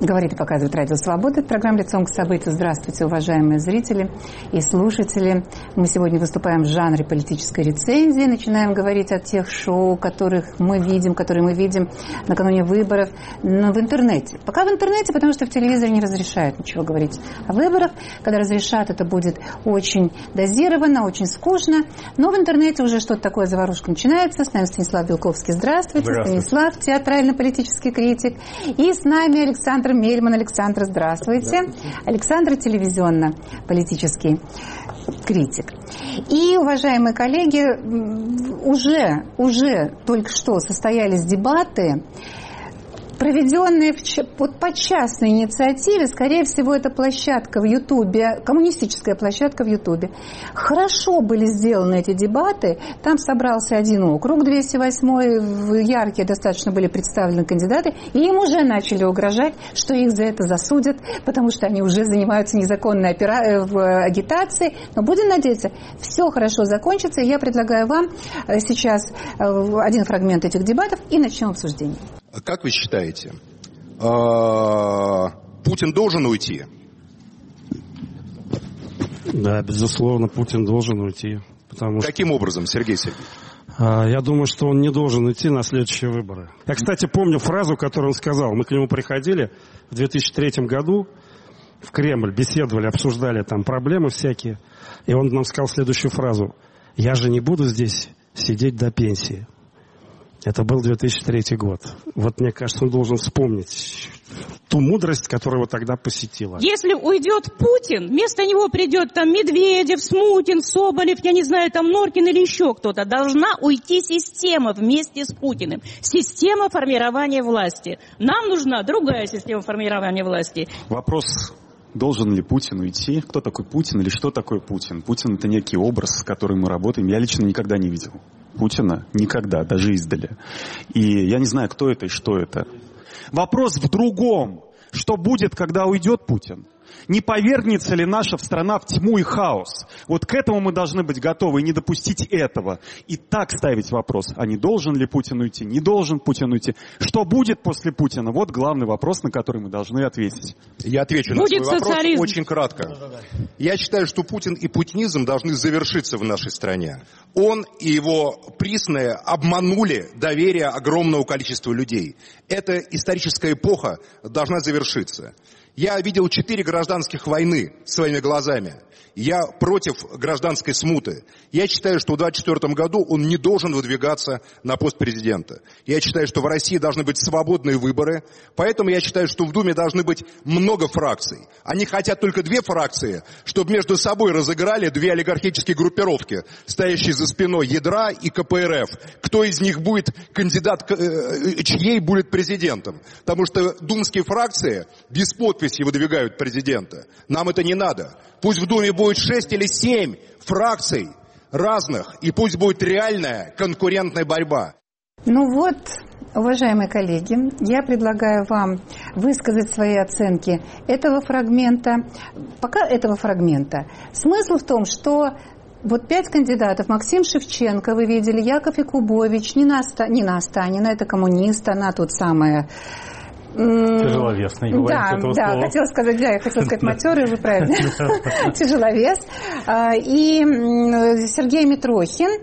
Говорит и показывает Радио Свобода. Это программа «Лицом к событию». Здравствуйте, уважаемые зрители и слушатели. Мы сегодня выступаем в жанре политической рецензии. Начинаем говорить о тех шоу, которые мы видим накануне выборов в интернете. Пока в интернете, потому что в телевизоре не разрешают ничего говорить о выборах. Когда разрешат, это будет очень дозировано, очень скучно. Но в интернете уже что-то такое, заварушка начинается. С нами Станислав Белковский. Здравствуйте. Станислав, театрально-политический критик. И с нами Александр Мельман. Александр, здравствуйте. Александр, телевизионно-политический критик. И, уважаемые коллеги, уже только что состоялись дебаты, проведенные по частной инициативе. Скорее всего, это площадка в Ютубе, коммунистическая площадка в Ютубе. Хорошо были сделаны эти дебаты. Там собрался один округ, 208-й, яркие достаточно были представлены кандидаты, и им уже начали угрожать, что их за это засудят, потому что они уже занимаются незаконной агитацией. Но будем надеяться, все хорошо закончится. И я предлагаю вам сейчас один фрагмент этих дебатов и начнем обсуждение. Как вы считаете, Путин должен уйти? Да, безусловно, Путин должен уйти. Каким образом, Сергей Сергеевич? Я думаю, что он не должен идти на следующие выборы. Я, кстати, помню фразу, которую он сказал. Мы к нему приходили в 2003 году в Кремль, беседовали, обсуждали там проблемы всякие. И он нам сказал следующую фразу. «Я же не буду здесь сидеть до пенсии». Это был 2003 год. Вот мне кажется, он должен вспомнить ту мудрость, которая его тогда посетила. Если уйдет Путин, вместо него придет там Медведев, Смутин, Соболев, я не знаю, там Норкин или еще кто-то. Должна уйти система вместе с Путиным. Система формирования власти. Нам нужна другая система формирования власти. Вопрос... Должен ли Путин уйти? Кто такой Путин или что такое Путин? Путин — это некий образ, с которым мы работаем. Я лично никогда не видел Путина. Никогда, даже издали. И я не знаю, кто это и что это. Вопрос в другом. Что будет, когда уйдет Путин? Не повергнется ли наша страна в тьму и хаос? Вот к этому мы должны быть готовы и не допустить этого. И так ставить вопрос, а не должен ли Путин уйти, не должен Путин уйти. Что будет после Путина? Вот главный вопрос, на который мы должны ответить. Я отвечу на свой вопрос очень кратко. Я считаю, что Путин и путинизм должны завершиться в нашей стране. Он и его присные обманули доверие огромного количества людей. Эта историческая эпоха должна завершиться. Я видел 4 гражданских войны своими глазами. Я против гражданской смуты. Я считаю, что в 2024 году он не должен выдвигаться на пост президента. Я считаю, что в России должны быть свободные выборы. Поэтому я считаю, что в Думе должны быть много фракций. Они хотят только 2 фракции, чтобы между собой разыграли 2 олигархические группировки, стоящие за спиной ядра и КПРФ. Кто из них будет кандидат, чьей будет президентом? Потому что думские фракции без подписи выдвигают президента. Нам это не надо. Пусть в Думе будет 6 или 7 фракций разных, и пусть будет реальная конкурентная борьба. Ну вот, уважаемые коллеги, я предлагаю вам высказать свои оценки этого фрагмента. Пока этого фрагмента. Смысл в том, что вот 5 кандидатов. Максим Шевченко, вы видели, Яков Якубович, Нина Останина, это коммунист, она тут самая... Тяжеловес, не говорите этого слова. Я хотела сказать матерый, вы правильно. Тяжеловес. И Сергей Митрохин.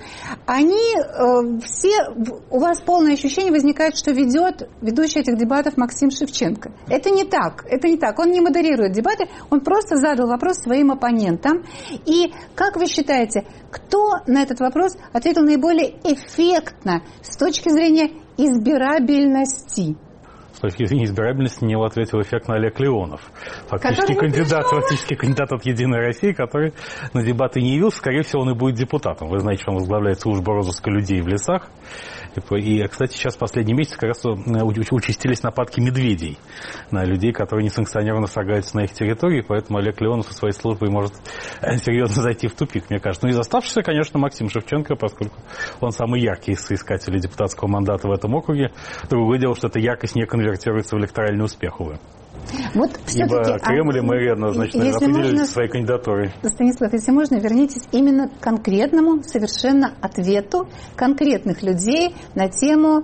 Они все, у вас полное ощущение возникает, что ведущий этих дебатов Максим Шевченко. Это не так. Он не модерирует дебаты, он просто задал вопрос своим оппонентам. И как вы считаете, кто на этот вопрос ответил наиболее эффектно с точки зрения избирабельности? С точки зрения избирабельности на него ответил эффектно Олег Леонов. Фактически кандидат от «Единой России», который на дебаты не явился. Скорее всего, он и будет депутатом. Вы знаете, что он возглавляет службу розыска людей в лесах. И, кстати, сейчас в последние месяцы как раз участились нападки медведей на людей, которые несанкционированно вторгаются на их территории. Поэтому Олег Леонов со своей службой может серьезно зайти в тупик, мне кажется. Ну и оставшийся, конечно, Максим Шевченко, поскольку он самый яркий из соискателей депутатского мандата в этом округе. Другое дело, что эта яркость не конвертируется в электоральный успех, увы. Вот ибо Кремль и мэрия однозначно определились своей кандидатурой. Станислав, если можно, вернитесь именно к конкретному совершенно ответу конкретных людей на тему,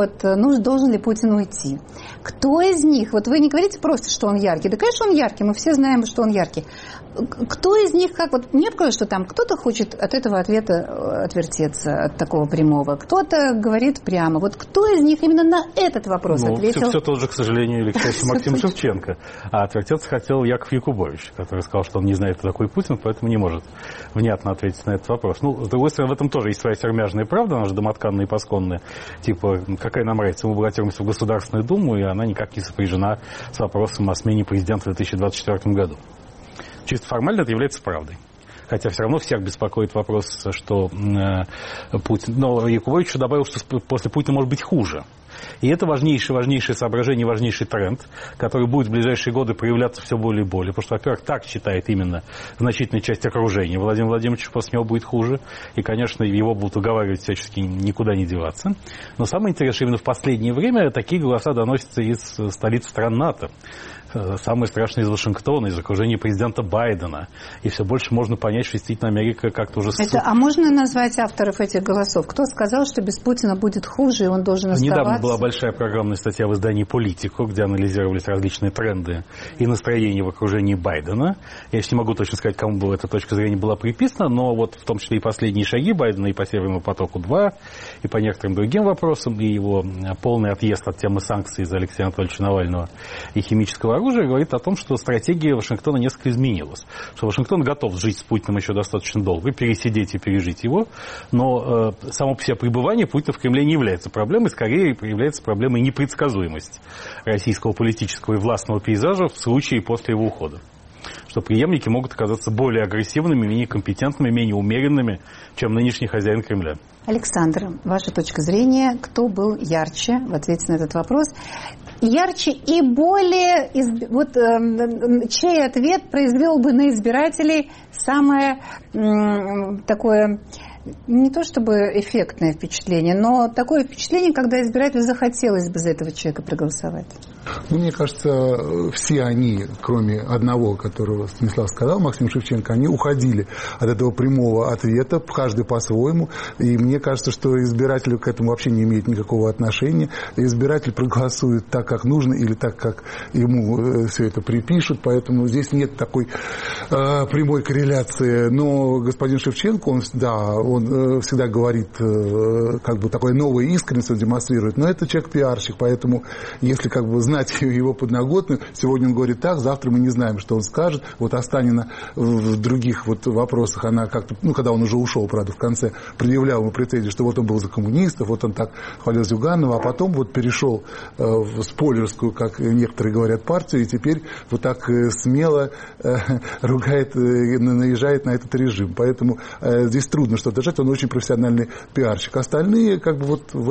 должен ли Путин уйти. Кто из них, вот вы не говорите просто, что он яркий, да, конечно, он яркий, мы все знаем, что он яркий. Кто из них, мне кажется, что там кто-то хочет от этого ответа отвертеться, от такого прямого, кто-то говорит прямо. Вот кто из них именно на этот вопрос ответил? Все тот же, к сожалению, Алексей Максим Шевченко. А отвертеться хотел Яков Якубович, который сказал, что он не знает, кто такой Путин, поэтому не может внятно ответить на этот вопрос. С другой стороны, в этом тоже есть своя сермяжная правда, она же домотканная и пасконная. Типа, какая нам разница, мы баллотируемся в Государственную Думу, и она никак не сопряжена с вопросом о смене президента в 2024 году. Чисто формально это является правдой. Хотя все равно всех беспокоит вопрос, что Путин... Но Якубович еще добавил, что после Путина может быть хуже. И это важнейшее соображение, важнейший тренд, который будет в ближайшие годы проявляться все более и более. Потому что, во-первых, так считает именно значительная часть окружения. Владимир Владимирович после него будет хуже. И, конечно, его будут уговаривать всячески никуда не деваться. Но самое интересное, именно в последнее время такие голоса доносятся из столиц стран НАТО. Самое страшное из Вашингтона, из окружения президента Байдена. И все больше можно понять, что действительно Америка как-то уже... А можно назвать авторов этих голосов? Кто сказал, что без Путина будет хуже, и он должен оставаться? Недавно была большая программная статья в издании «Политику», где анализировались различные тренды и настроения в окружении Байдена. Я еще не могу точно сказать, кому была эта точка зрения была приписана, но вот в том числе и последние шаги Байдена и по Северному потоку-2, и по некоторым другим вопросам, и его полный отъезд от темы санкций из-за Алексея Анатольевича Навального и химического оружия говорит о том, что стратегия Вашингтона несколько изменилась. Что Вашингтон готов жить с Путиным еще достаточно долго, пересидеть и пережить его, но само по себе пребывание Путина в Кремле не является проблемой, скорее является проблемой непредсказуемости российского политического и властного пейзажа в случае после его ухода. Что преемники могут оказаться более агрессивными, менее компетентными, менее умеренными, чем нынешний хозяин Кремля. Александр, ваша точка зрения, кто был ярче в ответе на этот вопрос? Ярче и более, чей ответ произвел бы на избирателей самое такое, не то чтобы эффектное впечатление, но такое впечатление, когда избирателю захотелось бы за этого человека проголосовать? Мне кажется, все они, кроме одного, которого Станислав сказал, Максим Шевченко, они уходили от этого прямого ответа, каждый по-своему. И мне кажется, что избиратель к этому вообще не имеет никакого отношения. Избиратель проголосует так, как нужно, или так, как ему все это припишут. Поэтому здесь нет такой прямой корреляции. Но господин Шевченко, он всегда говорит, как бы такое новое искренность он демонстрирует. Но это человек-пиарщик, поэтому если знать его подноготную, сегодня он говорит так, завтра мы не знаем, что он скажет. Вот Останина в других вопросах, она как-то, когда он уже ушел, правда, в конце, предъявляла ему претензии, что вот он был за коммунистов, вот он так хвалил Зюганова, а потом перешел в спойлерскую, как некоторые говорят, партию, и теперь вот так смело ругает, наезжает на этот режим. Поэтому здесь трудно что-то держать, он очень профессиональный пиарщик. Остальные в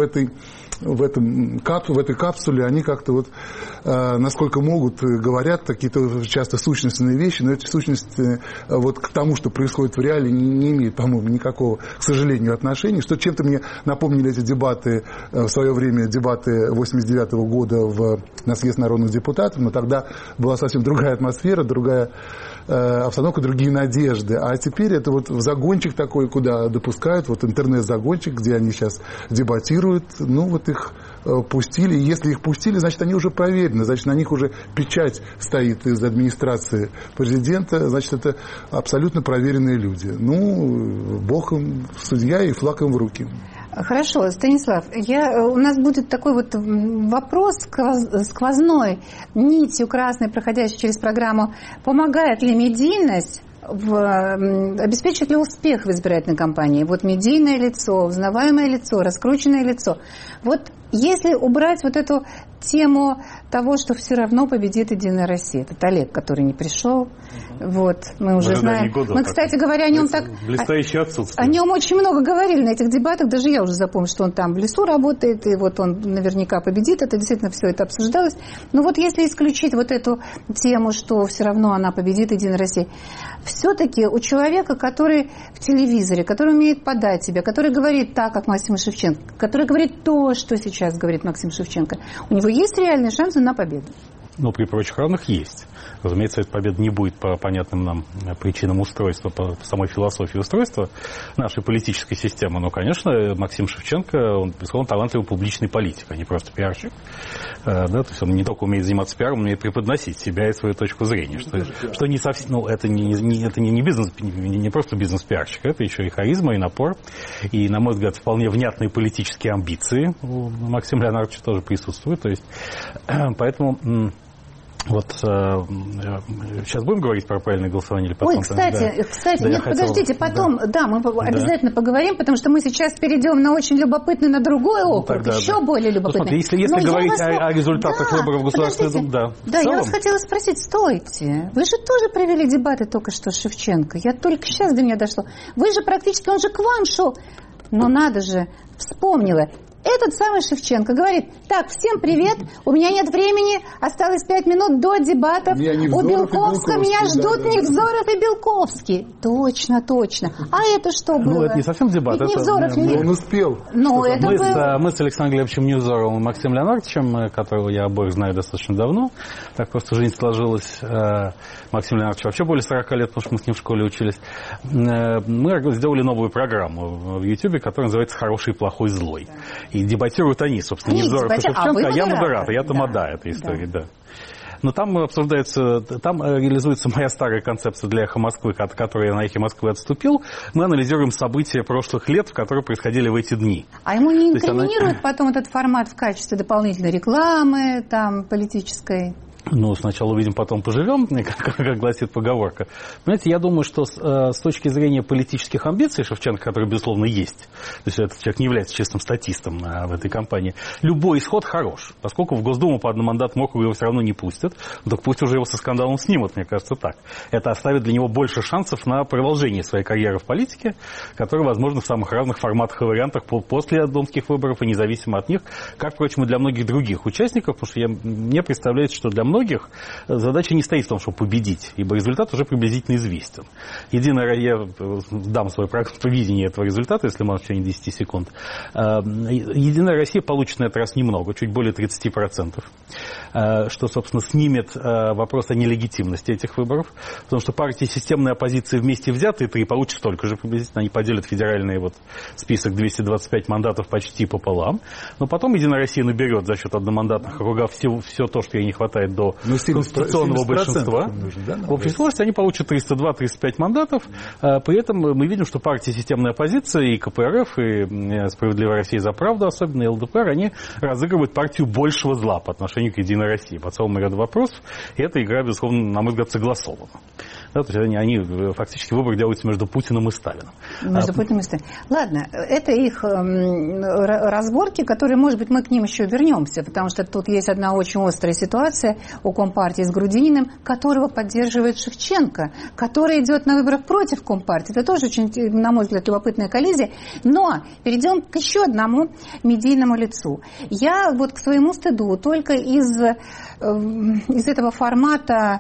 этой капсуле, они как-то насколько могут, говорят какие-то часто сущностные вещи, но эти сущности к тому, что происходит в реале, не имеют, по-моему, никакого, к сожалению, отношения. Что чем-то мне напомнили эти дебаты, в свое время дебаты 89-го года на съезд народных депутатов, но тогда была совсем другая атмосфера, другая обстановка, другие надежды. А теперь это загончик такой, куда допускают, интернет-загончик, где они сейчас дебатируют, их пустили. И если их пустили, значит, они уже проверены, значит, на них уже печать стоит из администрации президента, значит, это абсолютно проверенные люди. Бог им судья и флаг им в руки. Хорошо, Станислав, у нас будет такой вопрос сквозной нитью красной, проходящей через программу. Помогает ли медийность обеспечит ли успех в избирательной кампании? Медийное лицо, узнаваемое лицо, раскрученное лицо. Если убрать эту тему того, что все равно победит Единая Россия. Этот Олег, который не пришел. Мы уже знаем. Мы, кстати говоря, о нем блестящее отсутствие. О нем очень много говорили на этих дебатах. Даже я уже запомнила, что он там в лесу работает, и он наверняка победит. Это действительно все это обсуждалось. Но если исключить эту тему, что все равно она победит, Единая Россия, все-таки у человека, который в телевизоре, который умеет подать себя, который говорит так, как Максим Шевченко, который говорит то, что сейчас говорит Максим Шевченко, у него есть реальные шансы на победу? но при прочих равных есть. Разумеется, эта победа не будет по понятным нам причинам устройства, по самой философии устройства нашей политической системы. Но, конечно, Максим Шевченко, он, безусловно, талантливый публичный политик, а не просто пиарщик. Да, то есть он не только умеет заниматься пиаром, но умеет преподносить себя и свою точку зрения. Что не совсем, ну, это не бизнес, не просто бизнес-пиарщик, это еще и харизма, и напор, и, на мой взгляд, вполне внятные политические амбиции у Максима Леонардовича тоже присутствуют. То есть, поэтому... Вот сейчас будем говорить про правильное голосование или потом? Ой, кстати, да, нет, подождите, потом, да, мы обязательно поговорим, потому что мы сейчас перейдем на очень любопытный, на другой округ, тогда, еще более любопытный. Ну, смотри, если говорить о результатах выборов в Государственную Думу, да. Да, я вас хотела спросить, стойте, вы же тоже провели дебаты только что с Шевченко, я только сейчас до меня дошло. Вы же практически, он же к вам шел, но надо же, вспомнила. Этот самый Шевченко говорит: так, всем привет, у меня нет времени, осталось 5 минут до дебатов. У Белковского меня ждут Невзоров и Белковский. Точно. А это что было? Ну, это не совсем дебат. Невзоров не... Он успел. Мы с Александром Глебовичем Невзоровым и Максимом Леонардовичем, которого я обоих знаю достаточно давно, так просто жизнь сложилась. Максим Леонардович вообще более 40 лет, потому что мы с ним в школе учились. Мы сделали новую программу в YouTube, которая называется «Хороший, плохой, злой». И дебатируют они, собственно, Невзоров и Шевченко, а я модератор, я тамада этой истории, да. Но там обсуждается, там реализуется моя старая концепция для «Эхо Москвы», от которой я на «Эхе Москвы» отступил. Мы анализируем события прошлых лет, которые происходили в эти дни. А ему не инкриминирует потом этот формат в качестве дополнительной рекламы, там, политической? Ну, сначала увидим, потом поживем, как гласит поговорка. Понимаете, я думаю, что с точки зрения политических амбиций Шевченко, который, безусловно, есть, то есть этот человек не является честным статистом в этой кампании, любой исход хорош, поскольку в Госдуму по одномандатному округу его все равно не пустят, так пусть уже его со скандалом снимут, мне кажется, так. Это оставит для него больше шансов на продолжение своей карьеры в политике, которая, возможно, в самых разных форматах и вариантах после думских выборов, и независимо от них, как, впрочем, и для многих других участников, потому что мне представляется, что для многих задача не стоит в том, чтобы победить, ибо результат уже приблизительно известен. Я дам свое видение этого результата, если можно в течение 10 секунд. Единая Россия получит на этот раз немного, чуть более 30%, что, собственно, снимет вопрос о нелегитимности этих выборов, потому что партии системной оппозиции вместе взятые получат столько же приблизительно, они поделят федеральный список 225 мандатов почти пополам, но потом Единая Россия наберет за счет одномандатных округов все то, что ей не хватает до конституционного большинства. В общей сложности они получат 302-35 мандатов. При этом мы видим, что партии системной оппозиции, и КПРФ, и Справедливая Россия за правду, особенно и ЛДПР, они разыгрывают партию большего зла по отношению к Единой России по целому ряду вопросов. И эта игра, безусловно, на мой взгляд, согласована. Да, то есть они фактически выбор делаются между Путиным и Сталиным. Между Путиным и Сталиным. Ладно, это их разборки, которые, может быть, мы к ним еще вернемся, потому что тут есть одна очень острая ситуация у Компартии с Грудининым, которого поддерживает Шевченко, который идет на выборах против Компартии. Это тоже очень, на мой взгляд, любопытная коллизия. Но перейдем к еще одному медийному лицу. Я вот к своему стыду только из этого формата,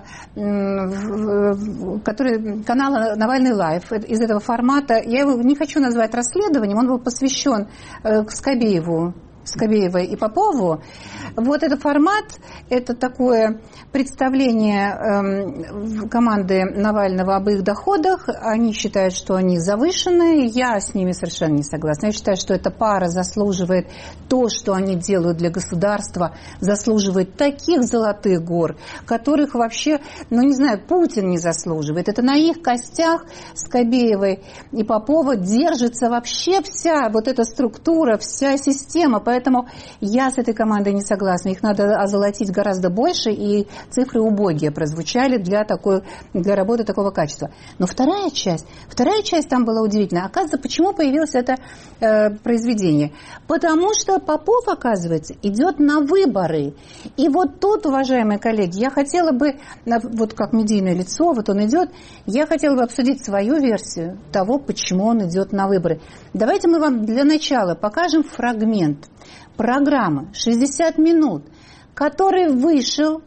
который канала «Навальный лайв», из этого формата, я его не хочу назвать расследованием, он был посвящен Скобеевой и Попову. Вот этот формат, это такое представление команды Навального об их доходах. Они считают, что они завышенные. Я с ними совершенно не согласна. Я считаю, что эта пара заслуживает то, что они делают для государства, заслуживает таких золотых гор, которых вообще, не знаю, Путин не заслуживает. Это на их костях Скобеевой и Попова держится вообще вся вот эта структура, вся система. Поэтому я с этой командой не согласна. Их надо озолотить гораздо больше, и цифры убогие прозвучали для работы такого качества. Но вторая часть там была удивительная. Оказывается, почему появилось это произведение? Потому что Попов, оказывается, идет на выборы. И вот тут, уважаемые коллеги, я хотела бы, вот как медийное лицо, вот он идет, я хотела бы обсудить свою версию того, почему он идет на выборы. Давайте мы вам для начала покажем фрагмент программы 60 минут, который вышел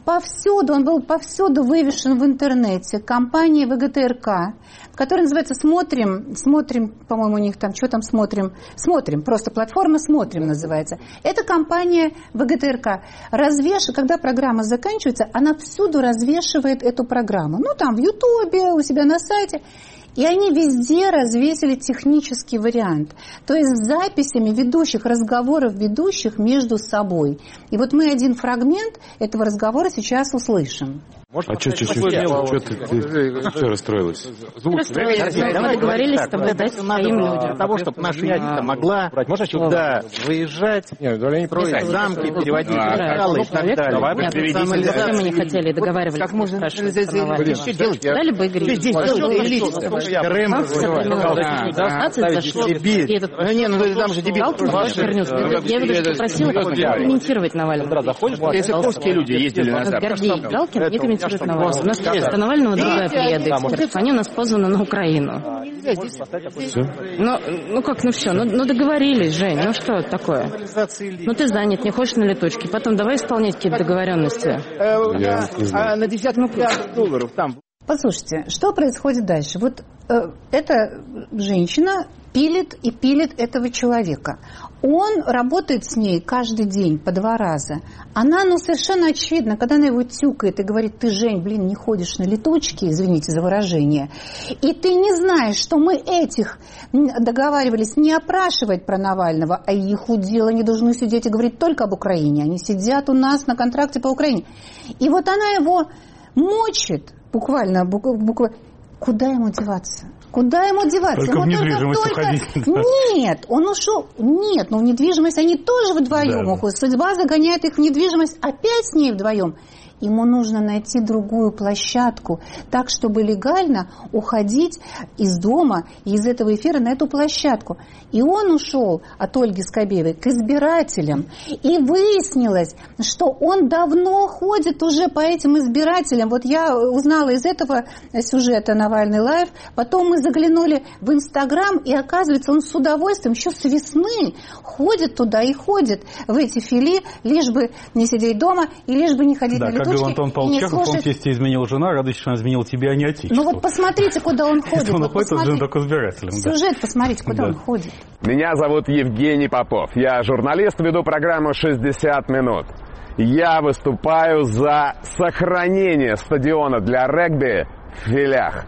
повсюду, он был повсюду вывешен в интернете компанией ВГТРК, которая называется «Смотрим», по-моему, у них там, что там «Смотрим», просто платформа «Смотрим» называется. Это компания ВГТРК. Когда программа заканчивается, она всюду развешивает эту программу. Ну, там в Ютубе, у себя на сайте. И они везде развесили технический вариант. То есть с записями разговоров ведущих между собой. И вот мы один фрагмент этого разговора сейчас услышим. Что ты все расстроилась? Мы договорились с тобой дать своим людям. Для того, чтобы наша элита могла сюда выезжать, замки, переводить материалы и так далее. Мы не хотели договаривались. Как можно дали бы Игорь. Там же дебил. Я его попросила комментировать Навального. Если польские люди ездили на Запад. Гордей Галкин не комментирует Навального. У нас вместо Навального другая плеяда экспертов. Они у нас позваны на Украину. Все. Ну договорились, Жень. Ну что это такое? Ну ты занят, не хочешь на летучке. Потом давай исполнять какие-то договоренности. На десятки миллиардов долларов там. Послушайте, что происходит дальше? Вот эта женщина пилит этого человека. Он работает с ней каждый день по 2 раза. Она, совершенно очевидно, когда она его тюкает и говорит: ты, Жень, не ходишь на летучки, извините за выражение, и ты не знаешь, что мы этих договаривались не опрашивать про Навального, а их удел, они должны сидеть и говорить только об Украине. Они сидят у нас на контракте по Украине. И вот она его мочит, буквально. Куда ему деваться? Только в недвижимость уходить. Нет, он ушел. Нет, в недвижимость они тоже вдвоем уходят. Судьба загоняет их в недвижимость опять с ней вдвоем. Ему нужно найти другую площадку, так, чтобы легально уходить из дома, из этого эфира на эту площадку. И он ушел от Ольги Скобеевой к избирателям. И выяснилось, что он давно ходит уже по этим избирателям. Вот я узнала из этого сюжета «Навальный лайв». Потом мы заглянули в Инстаграм, и оказывается, он с удовольствием еще с весны ходит туда и ходит в эти фили, лишь бы не сидеть дома и лишь бы не ходить на летучки. Как говорил Антон Павлович Чехов, он тебе изменил жена, радуйся, что она изменила тебя, а не отечество. Ну вот посмотрите, куда он ходит. Он уходит от жены только избирателям. Сюжет, посмотрите, куда он ходит. Меня зовут Евгений Попов. Я журналист, веду программу «60 минут». Я выступаю за сохранение стадиона для регби в Филях.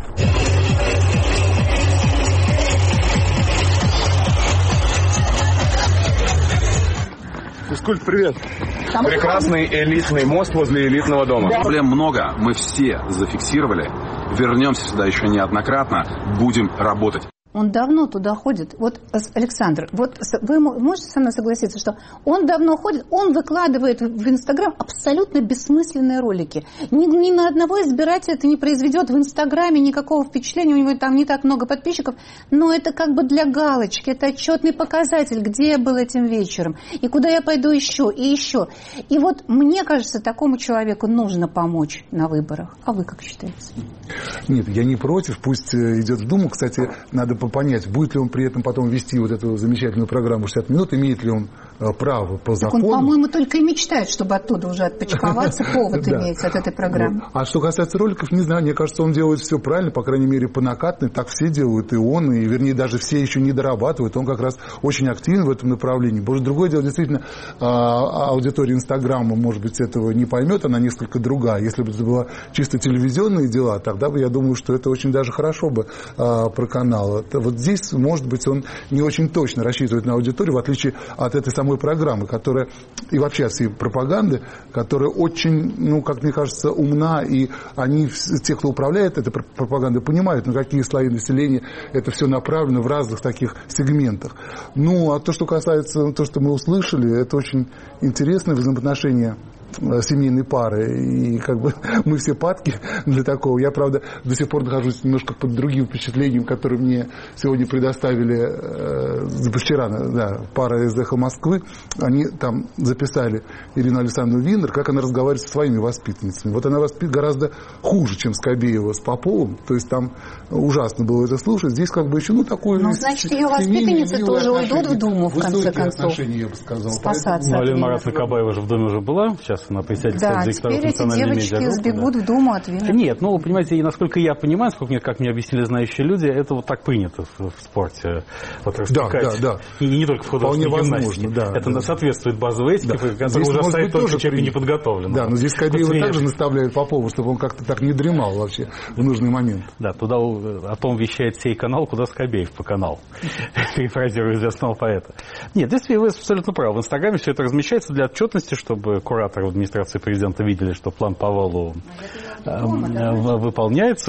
Физкульт, привет. Прекрасный элитный мост возле элитного дома. Проблем много, мы все зафиксировали. Вернемся сюда еще неоднократно, будем работать. Он давно туда ходит. Вот, Александр, вот вы можете со мной согласиться, что он давно ходит, он выкладывает в Инстаграм абсолютно бессмысленные ролики. Ни на одного избирателя это не произведет в Инстаграме никакого впечатления, у него там не так много подписчиков, но это как бы для галочки, это отчетный показатель, где я был этим вечером, и куда я пойду еще, и еще. И вот мне кажется, такому человеку нужно помочь на выборах. А вы как считаете? Нет, я не против, пусть идет в Думу. Кстати, надо понять, будет ли он при этом потом вести вот эту замечательную программу 60 минут, имеет ли он право по закону. Так он, по-моему, только и мечтает, чтобы оттуда уже отпочковаться, повод иметь от этой программы. А что касается роликов, не знаю, мне кажется, он делает все правильно, по крайней мере, по накатной, так все делают, и он, и, вернее, даже все еще не дорабатывают, он как раз очень активен в этом направлении. Может, другое дело, действительно, аудитория Инстаграма, может быть, этого не поймет, она несколько другая. Если бы это было чисто телевизионные дела, тогда бы, я думаю, что это очень даже хорошо бы про канал. Вот здесь, может быть, он не очень точно рассчитывает на аудиторию, в отличие от этой самой программы, которая, и вообще от всей пропаганды, которая очень, как мне кажется, умна, и они, те, кто управляет этой пропагандой, понимают, на какие слои населения это все направлено в разных таких сегментах. А то, что касается, то, что мы услышали, это очень интересное взаимоотношение семейной пары, и как бы мы все падки для такого. Я, правда, до сих пор нахожусь немножко под другим впечатлением, которое мне сегодня предоставили вчера, пара из «Эхо Москвы». Они там записали Ирину Александровну Винер, как она разговаривает со своими воспитанницами. Вот она воспитывает гораздо хуже, чем Скобеева с Поповым, то есть там ужасно было это слушать. Здесь как бы еще, такое... значит, ее воспитанницы тоже уйдут в Думу, в конце концов. Я бы сказал. Спасаться. Алина Маратовна Кабаева же в Думе уже была, сейчас кандидат на председательство директоров национальной медиагруппы. Да, теперь эти девочки сбегут в Думу от вины. Нет, ну, понимаете, и насколько я понимаю, как мне объяснили знающие люди, это вот так принято в спорте. Вот распекать. Да. И не только в художественной гимнастике. Это соответствует базовой этике, которая уже стоит только человек неподготовленный. Да, но здесь Скобеева также наставляет Попова, чтобы он как-то так не дремал вообще в нужный момент. Да, туда о том вещает сей канал, куда Скобеев по каналу. Перефразирую известного поэта. Нет, здесь вы абсолютно правы. В Инстаграме все это размещается для отчетности, чтобы кураторы администрации президента видели, что план по валу выполняется.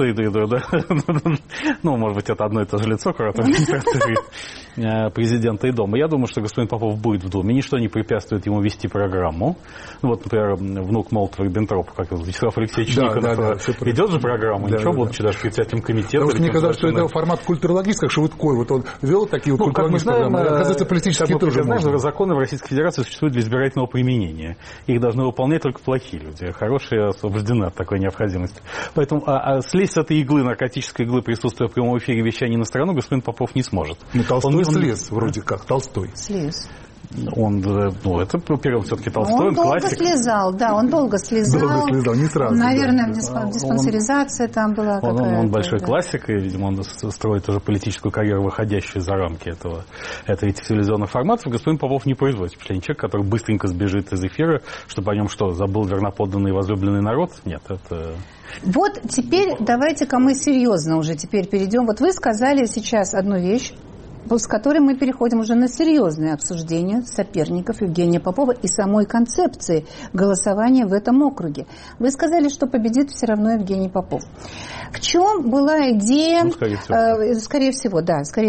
Ну, может быть, это одно и то же лицо, куратор администрации президента и Дома. Я думаю, что господин Попов будет в Думе. Ничто не препятствует ему вести программу. Ну, вот, например, внук Молотова-Риббентропа, как его, Вячеслав Алексеевич Никонов, идет же программа, ничего, будучи даже председателем комитета. Потому что мне казалось, что это формат культурологист, как Швыдкой. Вот он вел такие вот культурологистские программы. Оказывается, политические тоже можно. Законы в Российской Федерации существуют для избирательного применения. Их должны выполнять только плохие люди. Хорошие освобождены от такой необходимости. Поэтому слезть с этой иглы, наркотической иглы, присутствуя в прямом эфире вещания на страну, господин Попов не сможет. Ну, Толстой слез, вроде как, Толстой. Слез. Он, это первый все-таки Толстой, он долго слезал, да, он долго слезал. Не сразу. Наверное, диспансеризация там была какая-то. Он большой классик, и, видимо, он строит уже политическую карьеру, выходящую за рамки этих телевизионных форматов. Господин Попов не производит впечатление человека, который быстренько сбежит из эфира, чтобы о нем что, забыл верноподданный и возлюбленный народ? Нет, это... Вот теперь давайте-ка мы серьезно уже теперь перейдем. Вот вы сказали сейчас одну вещь, с которой мы переходим уже на серьезное обсуждение соперников Евгения Попова и самой концепции голосования в этом округе. Вы сказали, что победит все равно Евгений Попов. В чем была идея... Ну, скорее всего,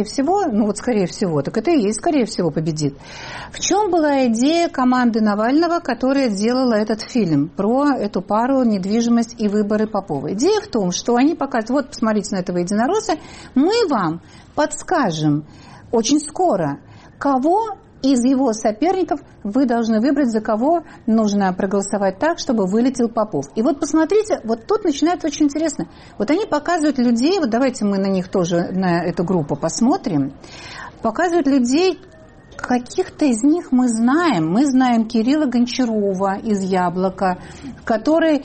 так это и есть, скорее всего, победит. В чем была идея команды Навального, которая делала этот фильм про эту пару, недвижимость и выборы Попова? Идея в том, что они показывают, вот, посмотрите на этого единоросса, мы вам подскажем очень скоро, кого из его соперников вы должны выбрать, за кого нужно проголосовать так, чтобы вылетел Попов. И вот посмотрите, вот тут начинается очень интересно. Вот они показывают людей, вот давайте мы на них тоже, на эту группу посмотрим, показывают людей, каких-то из них мы знаем. Мы знаем Кирилла Гончарова из «Яблока», который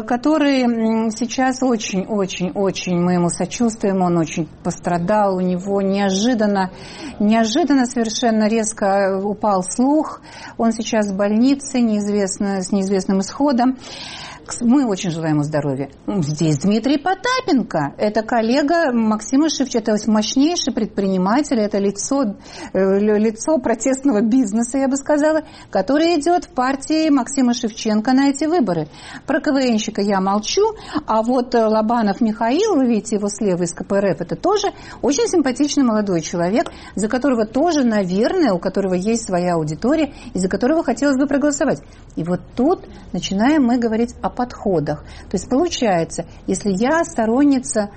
сейчас очень-очень-очень мы ему сочувствуем, он очень пострадал, у него неожиданно совершенно резко упал слух, он сейчас в больнице, с неизвестным исходом. Мы очень желаем ему здоровья. Здесь Дмитрий Потапенко. Это коллега Максима Шевченко. Это мощнейший предприниматель. Это лицо протестного бизнеса, я бы сказала, который идет в партии Максима Шевченко на эти выборы. Про КВНщика я молчу. А вот Лобанов Михаил, вы видите его слева из КПРФ, это тоже очень симпатичный молодой человек, за которого тоже, наверное, у которого есть своя аудитория, и за которого хотелось бы проголосовать. И вот тут начинаем мы говорить о подходах. То есть получается, если я сторонница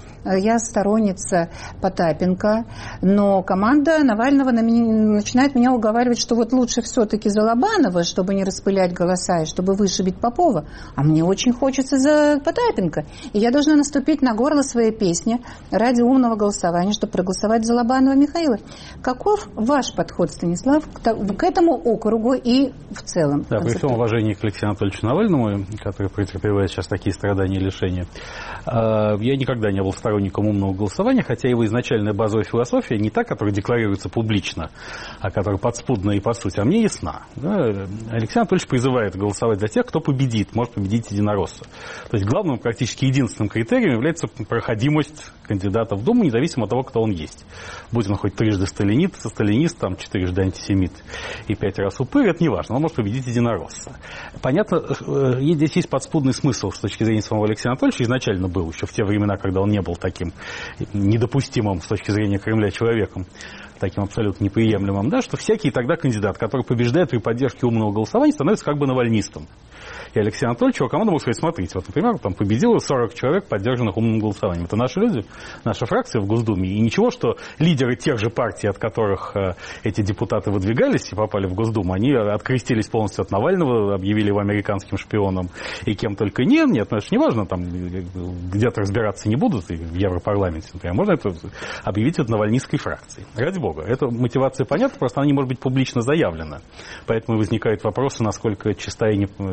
Потапенко, но команда Навального начинает меня уговаривать, что вот лучше все-таки за Лобанова, чтобы не распылять голоса и чтобы вышибить Попова, а мне очень хочется за Потапенко. И я должна наступить на горло своей песни ради умного голосования, чтобы проголосовать за Лобанова Михаила. Каков ваш подход, Станислав, к этому округу и в целом? Да, при всем уважении к Алексею Анатольевичу Навальному, который претерпевает сейчас такие страдания и лишения, я никогда не был сторонником умного голосования, хотя его изначальная базовая философия не та, которая декларируется публично, а которая подспудная и по сути, а мне ясна. Да? Алексей Анатольевич призывает голосовать за тех, кто победит, может победить единоросса. То есть главным, практически единственным критерием является проходимость кандидата в Думу, независимо от того, кто он есть. Будь он хоть трижды сталинист, там, 4 антисемит и 5 раз упырь, это не важно, он может победить единоросса. Понятно, здесь есть подспудный смысл с точки зрения самого Алексея Анатольевича, изначально был еще в те времена, когда он не был таким недопустимым с точки зрения Кремля человеком, таким абсолютно неприемлемым, да, что всякий тогда кандидат, который побеждает при поддержке умного голосования, становится как бы навальнистом. И Алексей Анатольевич, его команда может сказать, смотрите, вот, например, там победило 40 человек, поддержанных умным голосованием. Это наши люди, наша фракция в Госдуме. И ничего, что лидеры тех же партий, от которых эти депутаты выдвигались и попали в Госдуму, они открестились полностью от Навального, объявили его американским шпионом и кем только нет, ну, это же не важно, там где-то разбираться не будут и в Европарламенте, например. Можно это объявить от навальнистской фракции. Ради бога. Эта мотивация понятна, просто она не может быть публично заявлена. Поэтому возникают вопросы, насколько чиста и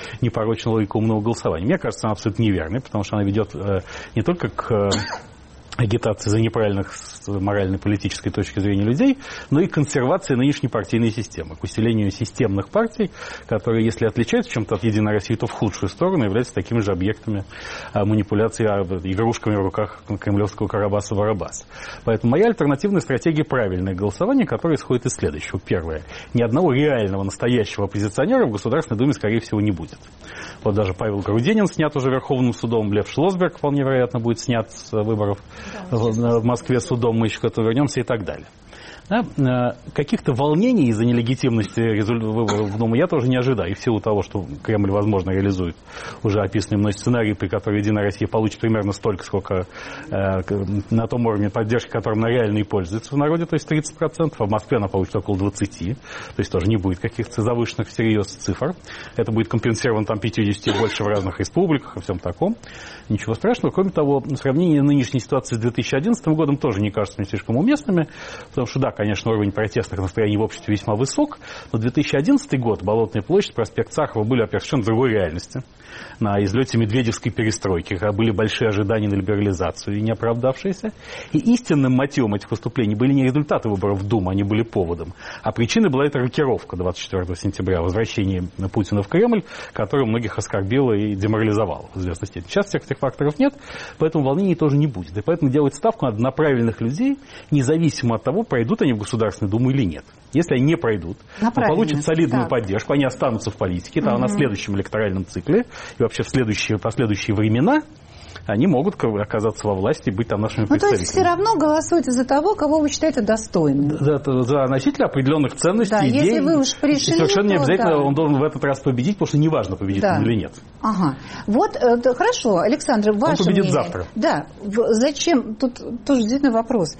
непорочная логика умного голосования. Мне кажется, она абсолютно неверной, потому что она ведет не только к агитации за неправильных с моральной политической точки зрения людей, но и консервации нынешней партийной системы, к усилению системных партий, которые, если отличаются чем-то от Единой России, то в худшую сторону являются такими же объектами манипуляции, игрушками в руках кремлевского Карабаса-Барабаса. Поэтому моя альтернативная стратегия — правильное голосование, которое исходит из следующего. Первое. Ни одного реального, настоящего оппозиционера в Государственной Думе, скорее всего, не будет. Вот даже Павел Грудинин снят уже Верховным судом, Лев Шлосберг вполне вероятно будет снят с выборов в Москве судом, мы еще к этому вернемся и так далее. Да? Каких-то волнений из-за нелегитимности выборов в Думу я тоже не ожидаю. И в силу того, что Кремль, возможно, реализует уже описанный мной сценарий, при котором Единая Россия получит примерно столько, сколько на том уровне поддержки, которым она реально и пользуется в народе, то есть 30%, а в Москве она получит около 20%. То есть тоже не будет каких-то завышенных всерьез цифр. Это будет компенсировано там 50 и больше в разных республиках и всем таком. Ничего страшного. Кроме того, сравнение нынешней ситуации с 2011 годом тоже не кажется мне слишком уместными, потому что, да, конечно, уровень протестных настроений в обществе весьма высок, но 2011 год, Болотная площадь, проспект Сахарова были, во-первых, совершенно другой реальности. На излете Медведевской перестройки, когда были большие ожидания на либерализацию и не оправдавшиеся. И истинным мотивом этих выступлений были не результаты выборов в Думу, они были поводом. А причиной была эта рокировка 24 сентября, возвращение Путина в Кремль, которое многих оскорбило и деморализовало в известной степени. Сейчас всех этих факторов нет, поэтому волнений тоже не будет. И поэтому делать ставку надо на правильных людей, независимо от того, пройдут они в Государственную Думу или нет. Если они не пройдут, то получат солидную поддержку, они останутся в политике, на следующем электоральном цикле и вообще в последующие времена они могут оказаться во власти и быть там нашими представителями. То есть все равно голосуйте за того, кого вы считаете достойным. За носителя определенных ценностей, да, идей. Если вы уж пришли, и совершенно не обязательно да. Он должен в этот раз победить, потому что неважно, победит он или нет. Ага. Вот, хорошо, Александр, ваше мнение. Он победит завтра. Да. Зачем, тут тоже действительно вопрос.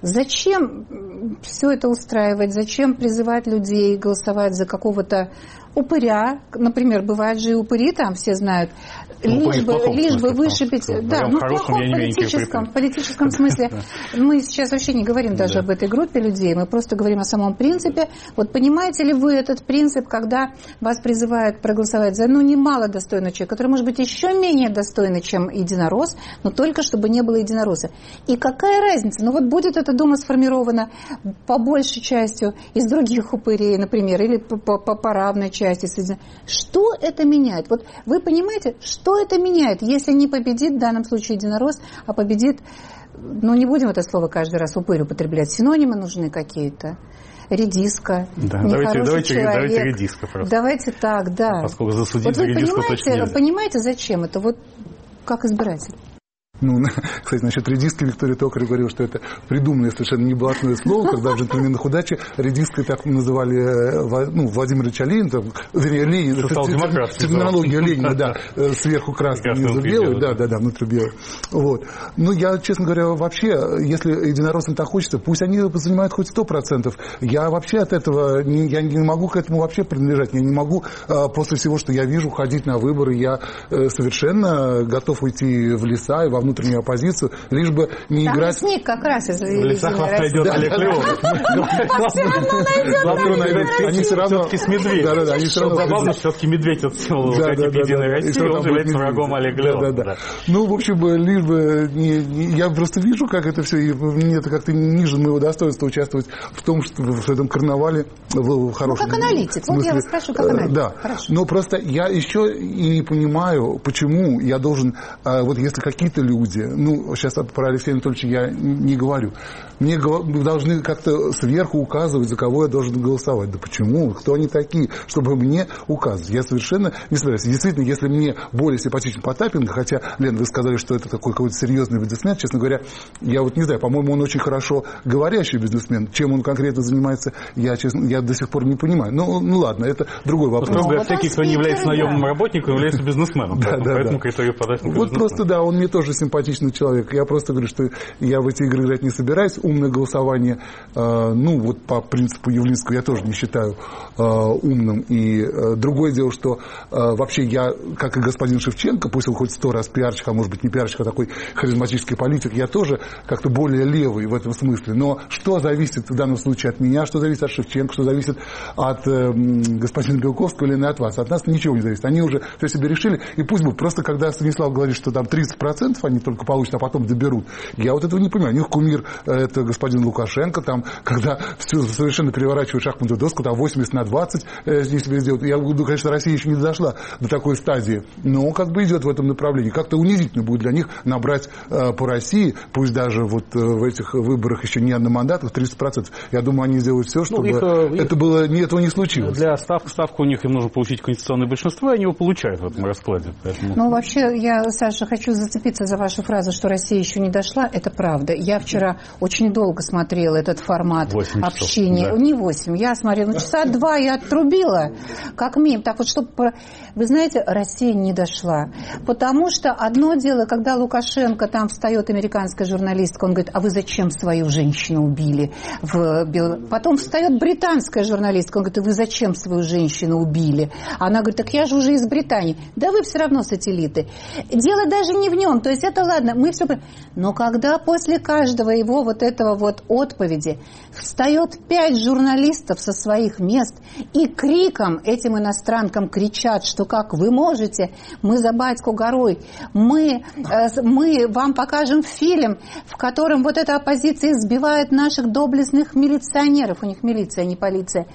Зачем все это устраивать? Зачем призывать людей голосовать за какого-то упыря? Например, бывают же и упыри, там все знают. Лишь бы вышибить... Да, ну в плохом политическом смысле. Мы сейчас вообще не говорим даже об этой группе людей, мы просто говорим о самом принципе. Вот понимаете ли вы этот принцип, когда вас призывают проголосовать за, немало достойного человека, который может быть еще менее достойный, чем единорос, но только чтобы не было единоросса. И какая разница? Вот будет эта дума сформирована по большей частью из других упырей, например, или по равной части. Что это меняет? Вот вы понимаете, что это меняет, если не победит в данном случае единорос, а победит, не будем это слово каждый раз упырь употреблять, синонимы нужны какие-то. Редиска, да, давайте редиска просто. Давайте так, да. Поскольку засудить за редиску точно нельзя. Понимаете, зачем это? Вот как избиратель. Кстати, насчет редиски Виктория Токарев говорила, что это придуманное совершенно неблатное слово, когда в «Джентльменах удачи» редиской так называли Владимир Ильич Ленин, Ленин, терминология Ленина, да, сверху красный, внизу белый, да, внутри белый. Вот. Я, честно говоря, вообще, если единороссам так хочется, пусть они занимают хоть 100%. Я вообще от этого, я не могу к этому вообще принадлежать, я не могу после всего, что я вижу, ходить на выборы, я совершенно готов уйти в леса и во внутреннюю оппозицию, лишь бы не там играть... Там снег как раз из в лесах вас найдет Олег Леонов. Они все равно... Все-таки с медведем. Они все равно... Забавно, что все-таки медведь от символа Единой России, он является врагом Олега Леонова. В общем, лишь бы... Я просто вижу, как это все, и мне это как-то ниже моего достоинства участвовать в том, что в этом карнавале в хорошем... как аналитик. Вот я вас спрашиваю, как аналитик. Да. Но просто я еще и не понимаю, почему я должен... Вот если какие-то люди, сейчас про Алексея Анатольевича я не говорю, мне должны как-то сверху указывать, за кого я должен голосовать. Да почему? Кто они такие, чтобы мне указывать? Я совершенно не собираюсь. Действительно, если мне более симпатичен Потапенко, хотя, Лен, вы сказали, что это такой какой-то серьезный бизнесмен, честно говоря, я не знаю, по-моему, он очень хорошо говорящий бизнесмен. Чем он конкретно занимается, я до сих пор не понимаю. Ладно, это другой вопрос. Всякий, кто не является наемным работником, является бизнесменом. Поэтому критерий Потапенко. Вот просто, да, он мне тоже симпатичен. симпатичный человек. Я просто говорю, что я в эти игры играть не собираюсь. Умное голосование, вот по принципу Явлинского я тоже не считаю умным. И другое дело, что вообще я, как и господин Шевченко, пусть он хоть 100 раз пиарщик, а может быть не пиарщик, а такой харизматический политик, я тоже как-то более левый в этом смысле. Но что зависит в данном случае от меня, что зависит от Шевченко, что зависит от господина Белковского или от вас? От нас ничего не зависит. Они уже все себе решили. И пусть бы просто, когда Станислав говорит, что там 30% они только получат, а потом доберут, я вот этого не понимаю. У них кумир это господин Лукашенко, там, когда все совершенно переворачивают шахматную доску, там 80/20 если сделают. Я говорю, конечно, Россия еще не дошла до такой стадии, но как бы идет в этом направлении. Как-то унизительно будет для них набрать по России, пусть даже вот в этих выборах еще не одномандатных, 30%. Я думаю, они сделают все, чтобы этого не случилось. Для ставку у них им нужно получить конституционное большинство, и они его получают в этом раскладе. Поэтому... Ну, вообще, я, Саша, хочу зацепиться за вашу фразу, что Россия еще не дошла. Это правда. Я вчера очень долго смотрела этот формат общения. Да. Не 8. Я смотрела часа 2 и отрубила, как мем. Так вот, чтобы... Вы знаете, Россия не дошла. Потому что одно дело, когда Лукашенко, там встает американская журналистка, он говорит, а вы зачем свою женщину убили? Потом встает британская журналистка, он говорит, а вы зачем свою женщину убили? Она говорит, так я же уже из Британии. Да вы все равно сателлиты. Дело даже не в нем. То есть это ладно, мы все... Но когда после каждого его вот этого вот отповеди встает 5 журналистов со своих мест и криком этим иностранкам кричат, что как вы можете, мы за батьку горой, мы вам покажем фильм, в котором вот эта оппозиция избивает наших доблестных милиционеров, у них милиция, а не полиция.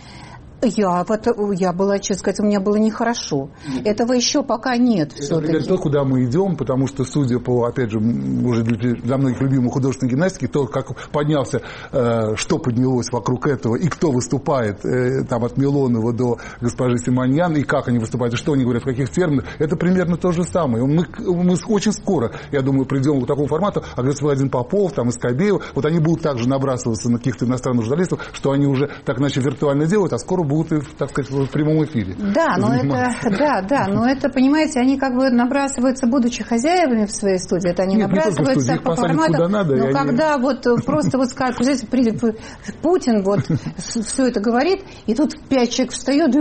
Я была, честно сказать, у меня было нехорошо. Этого еще пока нет. Это то, куда мы идем, потому что, судя по, опять же, уже для многих любимых художественной гимнастики, то, как поднялся, что поднялось вокруг этого, и кто выступает, там, от Милонова до госпожи Симоньян, и как они выступают, и что они говорят, в каких терминах, это примерно то же самое. Мы очень скоро, я думаю, придем к такому формату, а господин Попов, там, Искобеев, вот они будут также набрасываться на каких-то иностранных журналистов, что они уже так иначе виртуально делают, а скоро будут, так сказать, в прямом эфире. Да, но это, понимаете, они как бы набрасываются, будучи хозяевами в своей студии, это они набрасываются по формату, но когда вот просто вот скажут, придет Путин, вот все это говорит, и тут 5 человек встает,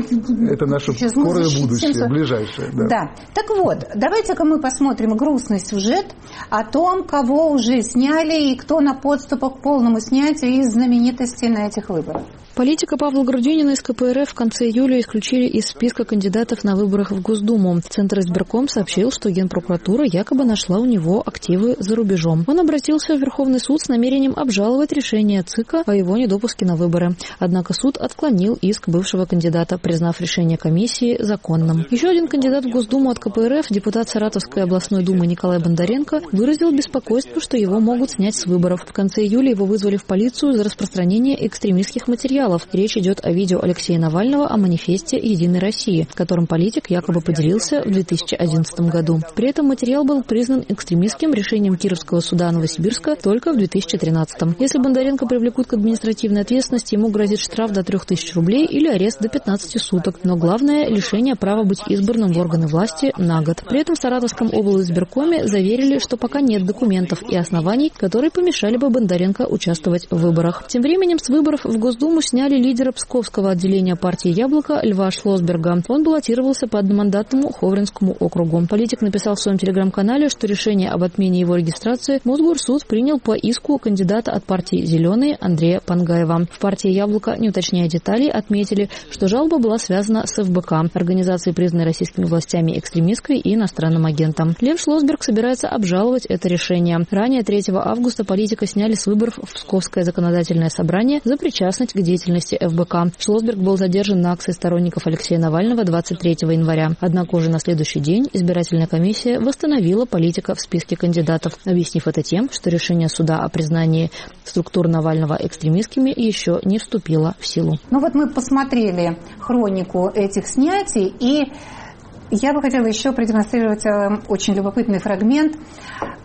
это наше скорое будущее, ближайшее. Да. Так вот, давайте-ка мы посмотрим грустный сюжет о том, кого уже сняли и кто на подступах к полному снятию из знаменитостей на этих выборах. Политика Павла Грудинина из КПРФ в конце июля исключили из списка кандидатов на выборах в Госдуму. Центр избирком сообщил, что Генпрокуратура якобы нашла у него активы за рубежом. Он обратился в Верховный суд с намерением обжаловать решение ЦИКа о его недопуске на выборы. Однако суд отклонил иск бывшего кандидата, признав решение комиссии законным. Еще один кандидат в Госдуму от КПРФ, депутат Саратовской областной думы Николай Бондаренко, выразил беспокойство, что его могут снять с выборов. В конце июля его вызвали в полицию за распространение экстремистских материалов. Речь идет о видео Алексея Навального о манифесте «Единой России», которым политик якобы поделился в 2011 году. При этом материал был признан экстремистским решением Кировского суда Новосибирска только в 2013. Если Бондаренко привлекут к административной ответственности, ему грозит штраф до 3000 рублей или арест до 15 суток. Но главное – лишение права быть избранным в органы власти на год. При этом в Саратовском облизбиркоме заверили, что пока нет документов и оснований, которые помешали бы Бондаренко участвовать в выборах. Тем временем с выборов в Госдуму сняли лидера Псковского отделения партии «Яблоко» Льва Шлосберга. Он баллотировался по одномандатному Ховринскому округу. Политик написал в своем телеграм-канале, что решение об отмене его регистрации Мосгорсуд принял по иску кандидата от партии «Зеленые» Андрея Пангаева. В партии «Яблоко», не уточняя деталей, отметили, что жалоба была связана с ФБК, организацией, признанной российскими властями экстремистской и иностранным агентом. Лев Шлосберг собирается обжаловать это решение. Ранее, 3 августа, политика сняли с выборов в Псковское законодательное собрание за причастность к деятельности ФБК. Шлосберг был задержан на акции сторонников Алексея Навального 23 января. Однако уже на следующий день избирательная комиссия восстановила политика в списке кандидатов, объяснив это тем, что решение суда о признании структур Навального экстремистскими еще не вступило в силу. Ну вот мы посмотрели хронику этих снятий, и я бы хотела еще продемонстрировать очень любопытный фрагмент.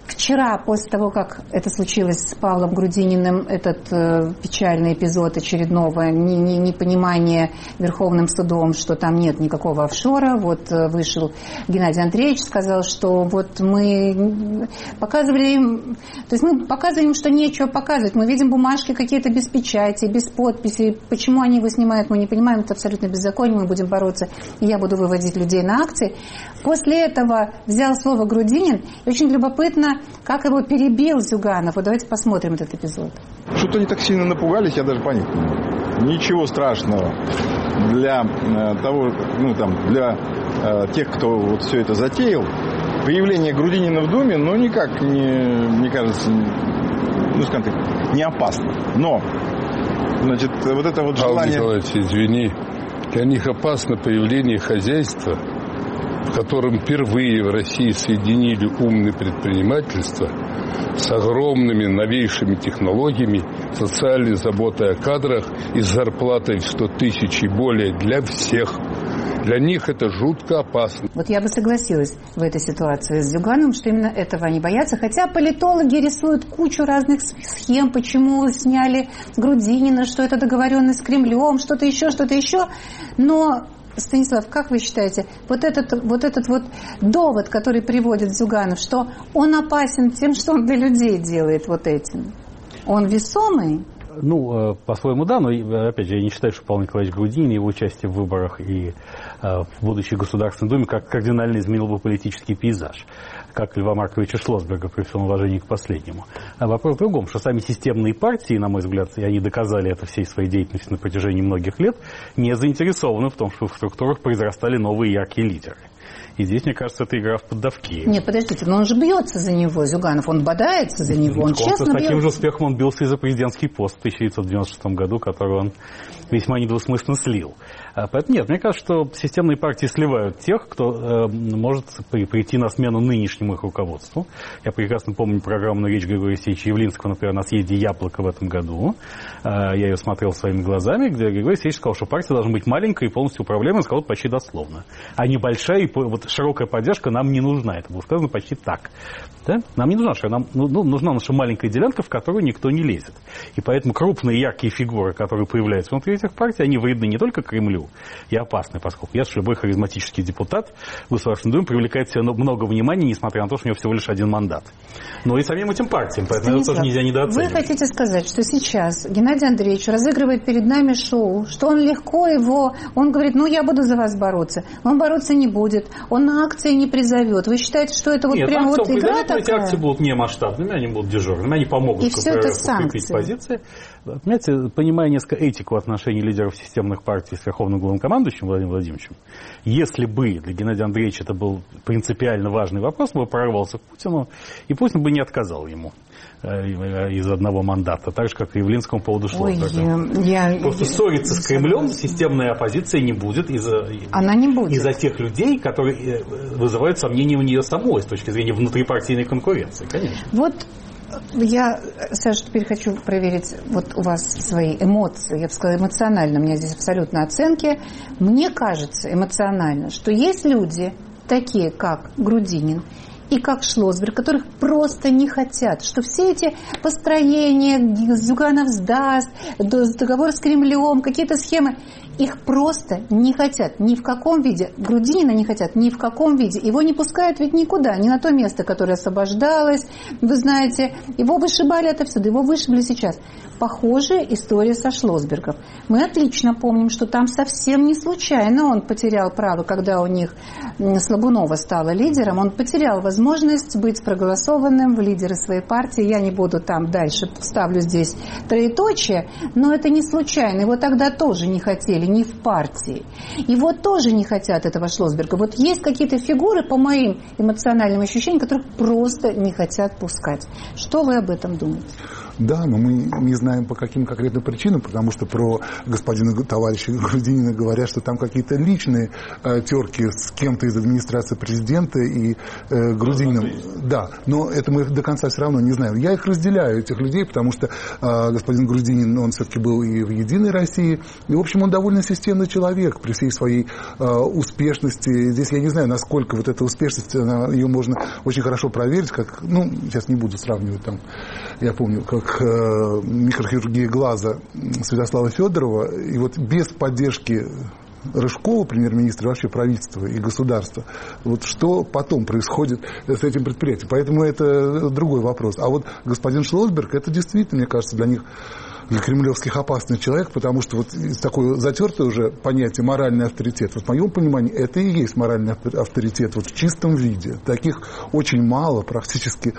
Вчера, после того, как это случилось с Павлом Грудининым, этот печальный эпизод очередного непонимания Верховным судом, что там нет никакого офшора, вот вышел Геннадий Андреевич, сказал, что вот мы показывали им, то есть мы показываем, что нечего показывать, мы видим бумажки какие-то без печати, без подписи, почему они его снимают, мы не понимаем, это абсолютно беззаконие, мы будем бороться, и я буду выводить людей на акции. После этого взял слово Грудинин, и очень любопытно, как его перебил Зюганов. Вот давайте посмотрим этот эпизод. Что-то они так сильно напугались, я даже понять не могу. Ничего страшного для того, для тех, кто вот все это затеял. Появление Грудинина в Думе, никак не, мне кажется, скажем так, не опасно. Но, значит, вот это вот желание... Павел Николаевич, извини, для них опасно появление хозяйства, в котором впервые в России соединили умное предпринимательство с огромными новейшими технологиями, социальной заботой о кадрах и зарплатой в 100 тысяч и более для всех. Для них это жутко опасно. Вот я бы согласилась в этой ситуации с Зюгановым, что именно этого они боятся. Хотя политологи рисуют кучу разных схем, почему сняли Грудинина, что это договоренность с Кремлем, что-то еще. Но... Станислав, как вы считаете, вот этот довод, который приводит Зюганов, что он опасен тем, что он для людей делает вот этим, он весомый? По-своему, да, но, опять же, я не считаю, что Павел Николаевич Грудинин, его участие в выборах и в будущей Государственной Думе как кардинально изменил бы политический пейзаж, как Льва Марковича Шлосберга, при всем уважении к последнему. А вопрос в другом, что сами системные партии, на мой взгляд, и они доказали это всей своей деятельностью на протяжении многих лет, не заинтересованы в том, что в структурах произрастали новые яркие лидеры. И здесь, мне кажется, это игра в поддавки. Нет, подождите, но он же бьется за него, Зюганов, он бодается за него, он честно бьется. С таким же успехом он бился и за президентский пост в 1996 году, который он весьма недвусмысленно слил. Поэтому нет, мне кажется, что системные партии сливают тех, кто может прийти на смену нынешнему их руководству. Я прекрасно помню программную речь Григория Алексеевича Явлинского, например, на съезде «Яблоко» в этом году. Я ее смотрел своими глазами, где Григорий Алексеевич сказал, что партия должна быть маленькой и полностью управляемой, он сказал почти дословно. А небольшая и широкая поддержка нам не нужна. Это было сказано почти так. Да? Нам не нужна, нам нужна наша маленькая делянка, в которую никто не лезет. И поэтому крупные яркие фигуры, которые появляются внутри этих партий, они вредны не только Кремлю и опасны, поскольку ясно, что любой харизматический депутат в Государственной Думе привлекает себе много внимания, несмотря на то, что у него всего лишь один мандат. Но и самим этим партиям, поэтому это тоже нельзя недооценивать. Вы хотите сказать, что сейчас Геннадий Андреевич разыгрывает перед нами шоу, что он легко он говорит, я буду за вас бороться. Он бороться не будет, он на акции не призовет. Вы считаете, что это прямо игра такая? Эти акции будут не масштабными, они будут дежурными, они помогут укрепить позиции. Понимаете, понимая несколько этику отношений лидеров системных партий с Верховным главнокомандующим Владимиром Владимировичем, если бы для Геннадия Андреевича это был принципиально важный вопрос, он бы прорвался к Путину, и Путин бы не отказал ему из одного мандата, так же, как и Явлинскому по поводу Шлосберга. Просто ссориться с Кремлем системная оппозиция не будет из-за тех людей, которые вызывают сомнения у нее самой с точки зрения внутрипартийной конкуренции, конечно. Я, Саша, теперь хочу проверить у вас свои эмоции. Я бы сказала, эмоционально. У меня здесь абсолютно оценки. Мне кажется эмоционально, что есть люди, такие как Грудинин и как Шлосберг, которых просто не хотят, что все эти построения, Зюганов сдаст, договор с Кремлем, какие-то схемы, их просто не хотят ни в каком виде. Грудинина не хотят ни в каком виде. Его не пускают ведь никуда, ни на то место, которое освобождалось. Вы знаете, его вышибали отовсюду, его вышибли сейчас. Похожая история со Шлосбергом. Мы отлично помним, что там совсем не случайно он потерял право, когда у них Слабунова стала лидером, он потерял возможность быть проголосованным в лидеры своей партии. Я не буду там дальше, вставлю здесь троеточие, но это не случайно. Его тогда тоже не хотели, не в партии. Его тоже не хотят, этого Шлосберга. Вот есть какие-то фигуры, по моим эмоциональным ощущениям, которых просто не хотят пускать. Что вы об этом думаете? Да, но мы не знаем, по каким конкретно причинам, потому что про господина товарища Грудинина говорят, что там какие-то личные терки с кем-то из администрации президента и Грудининым. Да, но это мы до конца все равно не знаем. Я их разделяю, этих людей, потому что господин Грудинин, он все-таки был и в «Единой России», и, в общем, он довольно системный человек при всей своей успешности. Здесь я не знаю, насколько вот эта успешность, ее можно очень хорошо проверить, как, ну, сейчас не буду сравнивать там, я помню, как микрохирургия глаза Святослава Федорова, и вот без поддержки Рыжкова, премьер-министра, вообще правительства и государства, вот что потом происходит с этим предприятием. Поэтому это другой вопрос. А вот господин Шлосберг, это действительно, мне кажется, для них, для кремлевских, опасный человек, потому что вот такое затертое уже понятие моральный авторитет. Вот в моем понимании это и есть моральный авторитет вот в чистом виде. Таких очень мало, практически,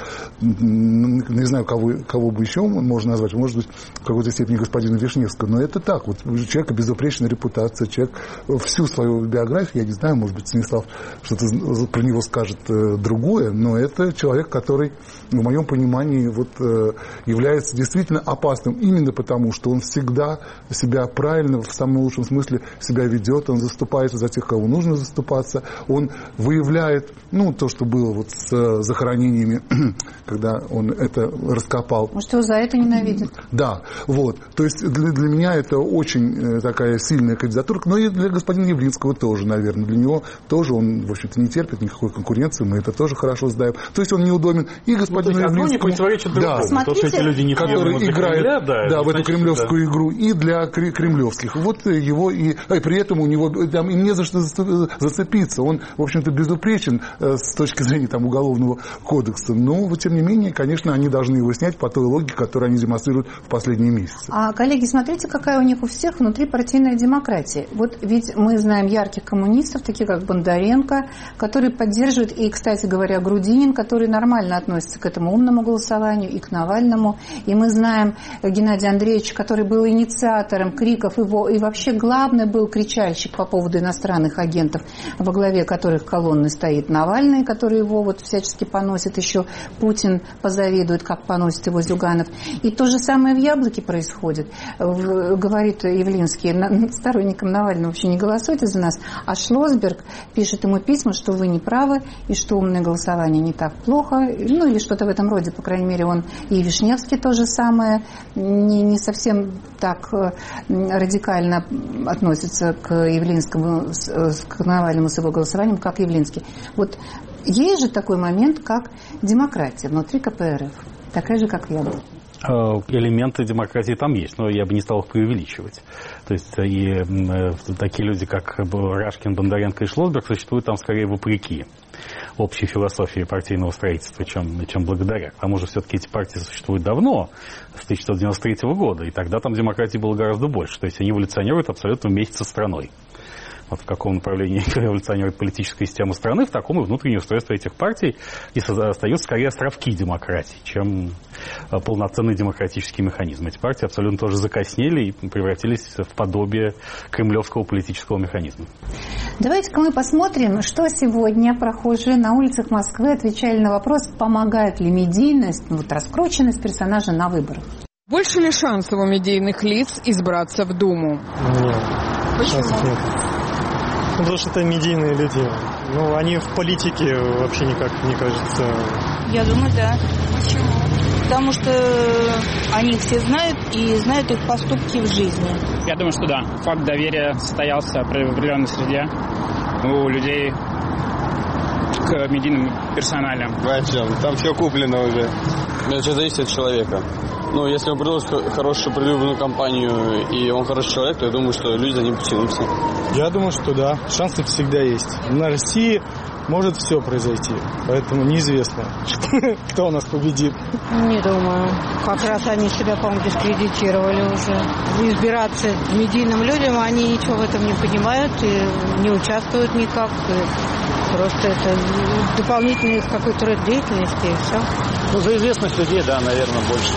не знаю, кого бы еще можно назвать, может быть, в какой-то степени господина Вишневского, но это так. Вот человек безупречная репутация, человек всю свою биографию, я не знаю, может быть, Станислав что-то про него скажет другое, но это человек, который, в моем понимании, вот, является действительно опасным именно потому, что он всегда себя правильно, в самом лучшем смысле себя ведет, он заступается за тех, кого нужно заступаться, он выявляет, ну, то, что было вот с захоронениями, когда он это раскопал. Может, его за это ненавидят? Да, вот. То есть для меня это очень такая сильная кандидатура, но и для господина Явлинского тоже, наверное. Для него тоже он, в общем-то, не терпит никакой конкуренции, мы это тоже хорошо знаем. То есть он неудобен и господину Явлинскому, да, то, что эти люди не который играет в эту кремлевскую игру, и для кремлевских. Вот его и при этом у него там и не за что зацепиться. Он, в общем-то, безупречен с точки зрения там уголовного кодекса. Но, тем не менее, конечно, они должны его снять по той логике, которую они демонстрируют в последние месяцы. А, коллеги, смотрите, какая у них у всех внутрипартийная демократия. Вот ведь мы знаем ярких коммунистов, таких как Бондаренко, которые поддерживают, и, кстати говоря, Грудинин, который нормально относится к этому умному голосованию, и к Навальному. И мы знаем Геннадия Андреевич, который был инициатором криков, и вообще главный был кричальщик по поводу иностранных агентов, во главе которых колонны стоит Навальный, который его вот всячески поносит, еще Путин позавидует, как поносит его Зюганов. И то же самое в «Яблоке» происходит. Говорит Явлинский сторонникам Навального: вообще не голосуйте за нас. А Шлосберг пишет ему письма, что вы не правы, и что умное голосование не так плохо, ну или что-то в этом роде, по крайней мере, он и Вишневский то же самое, не совсем так радикально относится к Явлинскому, к Навальному с его голосованием, как Явлинский. Вот есть же такой момент, как демократия внутри КПРФ, такая же, как в «Яблоке». Элементы демократии там есть, но я бы не стал их преувеличивать. То есть и такие люди, как Рашкин, Бондаренко и Шлосберг, существуют там скорее вопреки общей философии партийного строительства, чем благодаря. К тому же все-таки эти партии существуют давно, с 1993 года, и тогда там демократии было гораздо больше. То есть они эволюционируют абсолютно вместе со страной. Вот в каком направлении эволюционирует политическая система страны, в таком и внутреннее устройство этих партий, и остаются скорее островки демократии, чем полноценный демократический механизм. Эти партии абсолютно тоже закоснели и превратились в подобие кремлевского политического механизма. Давайте-ка мы посмотрим, что сегодня прохожие на улицах Москвы отвечали на вопрос, помогает ли медийность, раскрученность персонажа на выборах. Больше ли шансов у медийных лиц избраться в Думу? Нет. Почему? Нет. Потому что это медийные люди. Они в политике вообще никак, мне кажется. Я думаю, да. Почему? Потому что они все знают и знают их поступки в жизни. Я думаю, что да. Факт доверия состоялся в определенной среде у людей к медийным персоналям. Зачем? Там все куплено уже. Это все зависит от человека. Если он предложит хорошую предвыборную кампанию, и он хороший человек, то я думаю, что люди за ним потянутся. Я думаю, что да. Шансы всегда есть. На России может все произойти. Поэтому неизвестно, кто у нас победит. Не думаю. Как раз они себя, по-моему, дискредитировали уже. Избираться медийным людям, они ничего в этом не понимают и не участвуют никак. Просто это дополнительный какой-то род деятельности, и все. За известность людей, да, наверное, больше.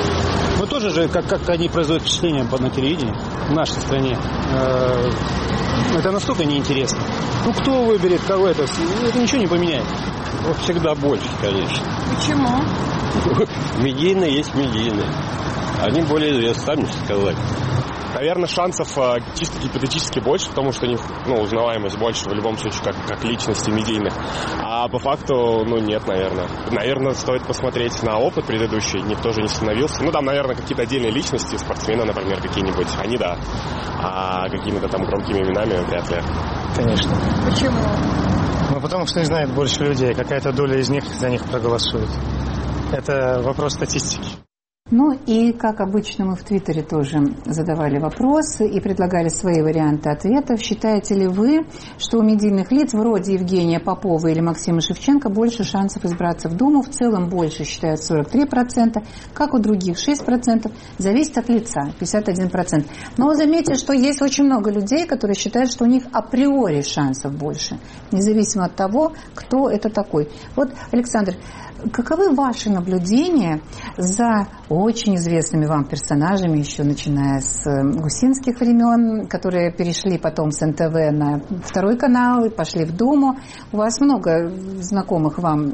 Мы тоже же, как они производят впечатление на телевидении в нашей стране. Это настолько неинтересно. Ну, кто выберет, кого это ничего не поменяет. Вот всегда больше, конечно. Почему? Медийные есть медийные. Они более известны, сами сказать. Наверное, шансов чисто гипотетически больше, потому что у них узнаваемость больше в любом случае, как личности медийных. А по факту, нет, наверное. Наверное, стоит посмотреть на опыт предыдущий. Никто же не становился. Там, наверное, какие-то отдельные личности, спортсмены, например, какие-нибудь. Они, да. А какими-то там громкими именами вряд ли. Конечно. Почему? Потому что не знают больше людей. Какая-то доля из них за них проголосует. Это вопрос статистики. И, как обычно, мы в Твиттере тоже задавали вопросы и предлагали свои варианты ответов. Считаете ли вы, что у медийных лиц вроде Евгения Попова или Максима Шевченко больше шансов избраться в Думу? В целом больше считают 43%, как у других 6%. Зависит от лица, 51%. Но заметьте, что есть очень много людей, которые считают, что у них априори шансов больше, независимо от того, кто это такой. Вот, Александр, каковы ваши наблюдения за очень известными вам персонажами, еще начиная с гусинских времен, которые перешли потом с НТВ на второй канал и пошли в Думу? У вас много знакомых вам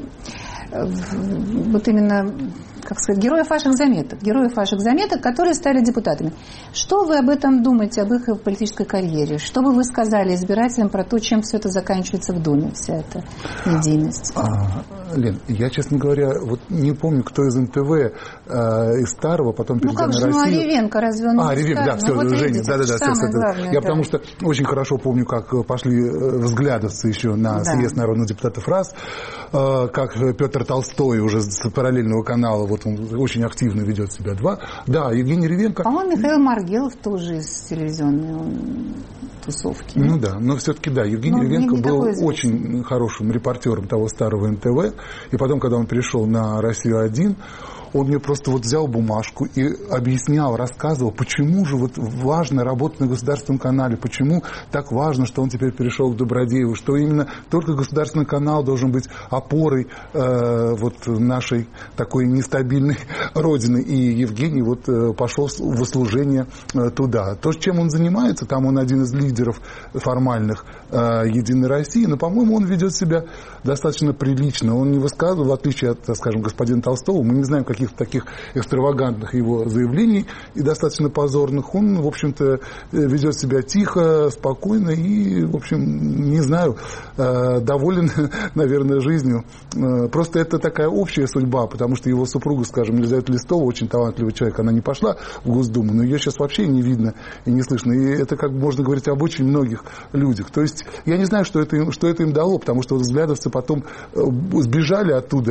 вот именно, как сказать, героев ваших заметок, которые стали депутатами. Что вы об этом думаете, об их политической карьере? Что бы вы сказали избирателям про то, чем все это заканчивается в Думе, вся эта медийность? Лен, я, честно говоря, не помню, кто из НТВ, из старого, потом перейдя на Россию. А Ревенко, разве он не Ревенко, да, все, Женя, да. Я потому что очень хорошо помню, как пошли взглядовцы еще на съезд народных депутатов РАЗ, как Петр Толстой уже с параллельного канала, он очень активно ведет себя. Да, Евгений Ревенко. По-моему, Михаил Маргелов тоже из телевизионной тусовки. Но все-таки да, Евгений Ревенко был очень хорошим репортером того старого НТВ, и потом, когда он перешел на Россию-1, он мне просто взял бумажку и объяснял, рассказывал, почему же важно работать на государственном канале, почему так важно, что он теперь перешел к Добродееву, что именно только государственный канал должен быть опорой нашей такой нестабильной родины. И Евгений пошел в служение туда. То, чем он занимается, там он один из лидеров формальных Единой России, но, по-моему, он ведет себя достаточно прилично. Он не высказывал, в отличие от, скажем, господина Толстого, мы не знаем каких-то таких экстравагантных его заявлений и достаточно позорных. Он, в общем-то, ведет себя тихо, спокойно и, в общем, не знаю, доволен, наверное, жизнью. Просто это такая общая судьба, потому что его супруга, скажем, Елизавета Листова, очень талантливый человек, она не пошла в Госдуму, но ее сейчас вообще не видно и не слышно. И это, как можно говорить, об очень многих людях. То есть я не знаю, что это им дало, потому что взглядовцы потом сбежали оттуда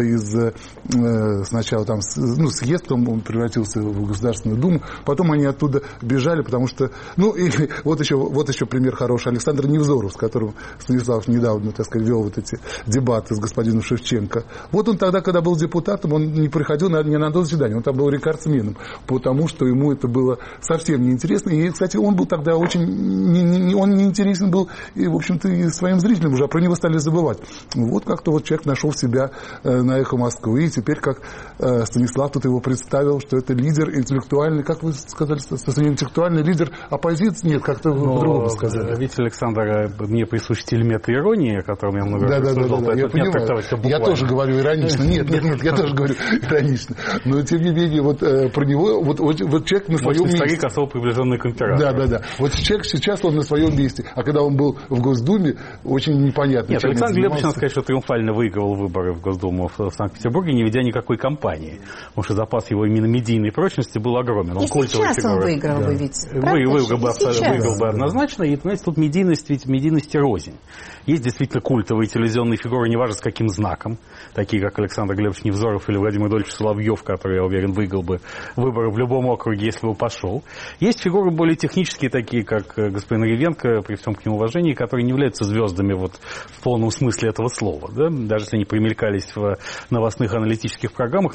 сначала там съезд, потом он превратился в Государственную Думу, потом они оттуда бежали, потому что, и вот еще пример хороший, Александр Невзоров, с которым Станислав недавно, так сказать, вел эти дебаты с господином Шевченко. Он тогда, когда был депутатом, он не приходил ни на одно заседание, он там был рекордсменом, потому что ему это было совсем неинтересно, и, кстати, он был тогда очень, он неинтересен был, и, в общем-то, и своим зрителям уже, а про него стали забывать. Как-то человек нашел себя на «Эхо Москвы», и теперь, как Станислав тут его представил, что это лидер интеллектуальный, как вы сказали, интеллектуальный лидер оппозиции? Нет, как-то по-другому сказали. Видите, Александр, мне присущ стиль мета-иронии, о котором я много раз рассуждал. Да, я понимаю. Я тоже говорю иронично. Нет, я тоже говорю иронично. Но, тем не менее, про него, человек на своем месте. Старик, особо приближенный к императору. Да. Человек сейчас, он на своем месте. А когда он был в Госдуме, очень непонятно. Нет, Александр Глебович, надо сказать, что триумфально выигрывал выборы в Госдуму в Санкт-Петербурге, не ведя никакой кампании. Потому что запас его именно медийной прочности был огромен. Он сейчас он выиграл бы ведь. Выиграл бы однозначно. И, понимаете, тут медийность рознь. Есть действительно культовые телевизионные фигуры, неважно с каким знаком, такие как Александр Глебович Невзоров или Владимир Владимирович Соловьев, который, я уверен, выиграл бы выборы в любом округе, если бы пошел. Есть фигуры более технические, такие как господин Ревенко, при всем к нему уважении, которые не являются звездами в полном смысле этого слова. Да? Даже если они примелькались в новостных аналитических программах, народ их не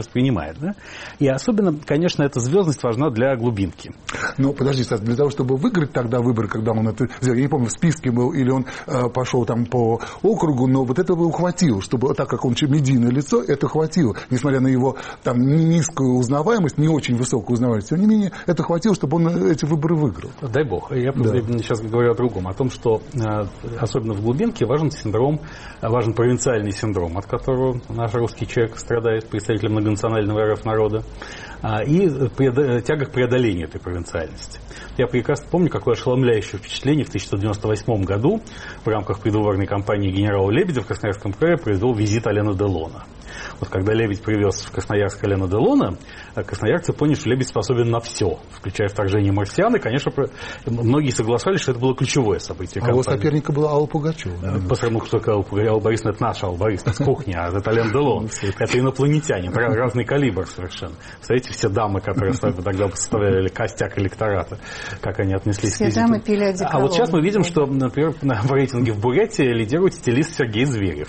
воспринимает. Да? И особенно, конечно, эта звездность важна для глубинки. Но подожди, Стас, для того, чтобы выиграть тогда выборы, когда он это сделал, я не помню, в списке был или он пошел там по округу, но вот этого хватило, чтобы, так как он медийное лицо, это хватило, несмотря на его там низкую узнаваемость, не очень высокую узнаваемость, тем не менее, это хватило, чтобы он эти выборы выиграл. Дай бог. Я сейчас говорю о другом, о том, что особенно в глубинке важен провинциальный синдром, от которого наш русский человек страдает, представитель многонационального РФ народа, и тяга к преодолению этой провинциальности. Я прекрасно помню, какое ошеломляющее впечатление в 1998 году в рамках предвыборной кампании генерала Лебедя в Красноярском крае произвел визит Алена Делона. Вот когда Лебедь привез в Красноярск Алена Делона, красноярцы поняли, что Лебедь способен на все, включая вторжение марсиан, и, конечно, многие соглашались, что это было ключевое событие кампании. А его соперника была Алла Пугачева. Только Алла Борисовна, это наша Алла Борисовна, с кухни, а это Ален Делон. Это инопланетянин, разный калибр совершенно. Представляете, все дамы, которые тогда составляли костяк электората, как они отнеслись к визиту. Все дамы пили одеколон. А вот сейчас мы видим, что, например, в рейтинге в Бурятии лидирует стилист Сергей Зверев.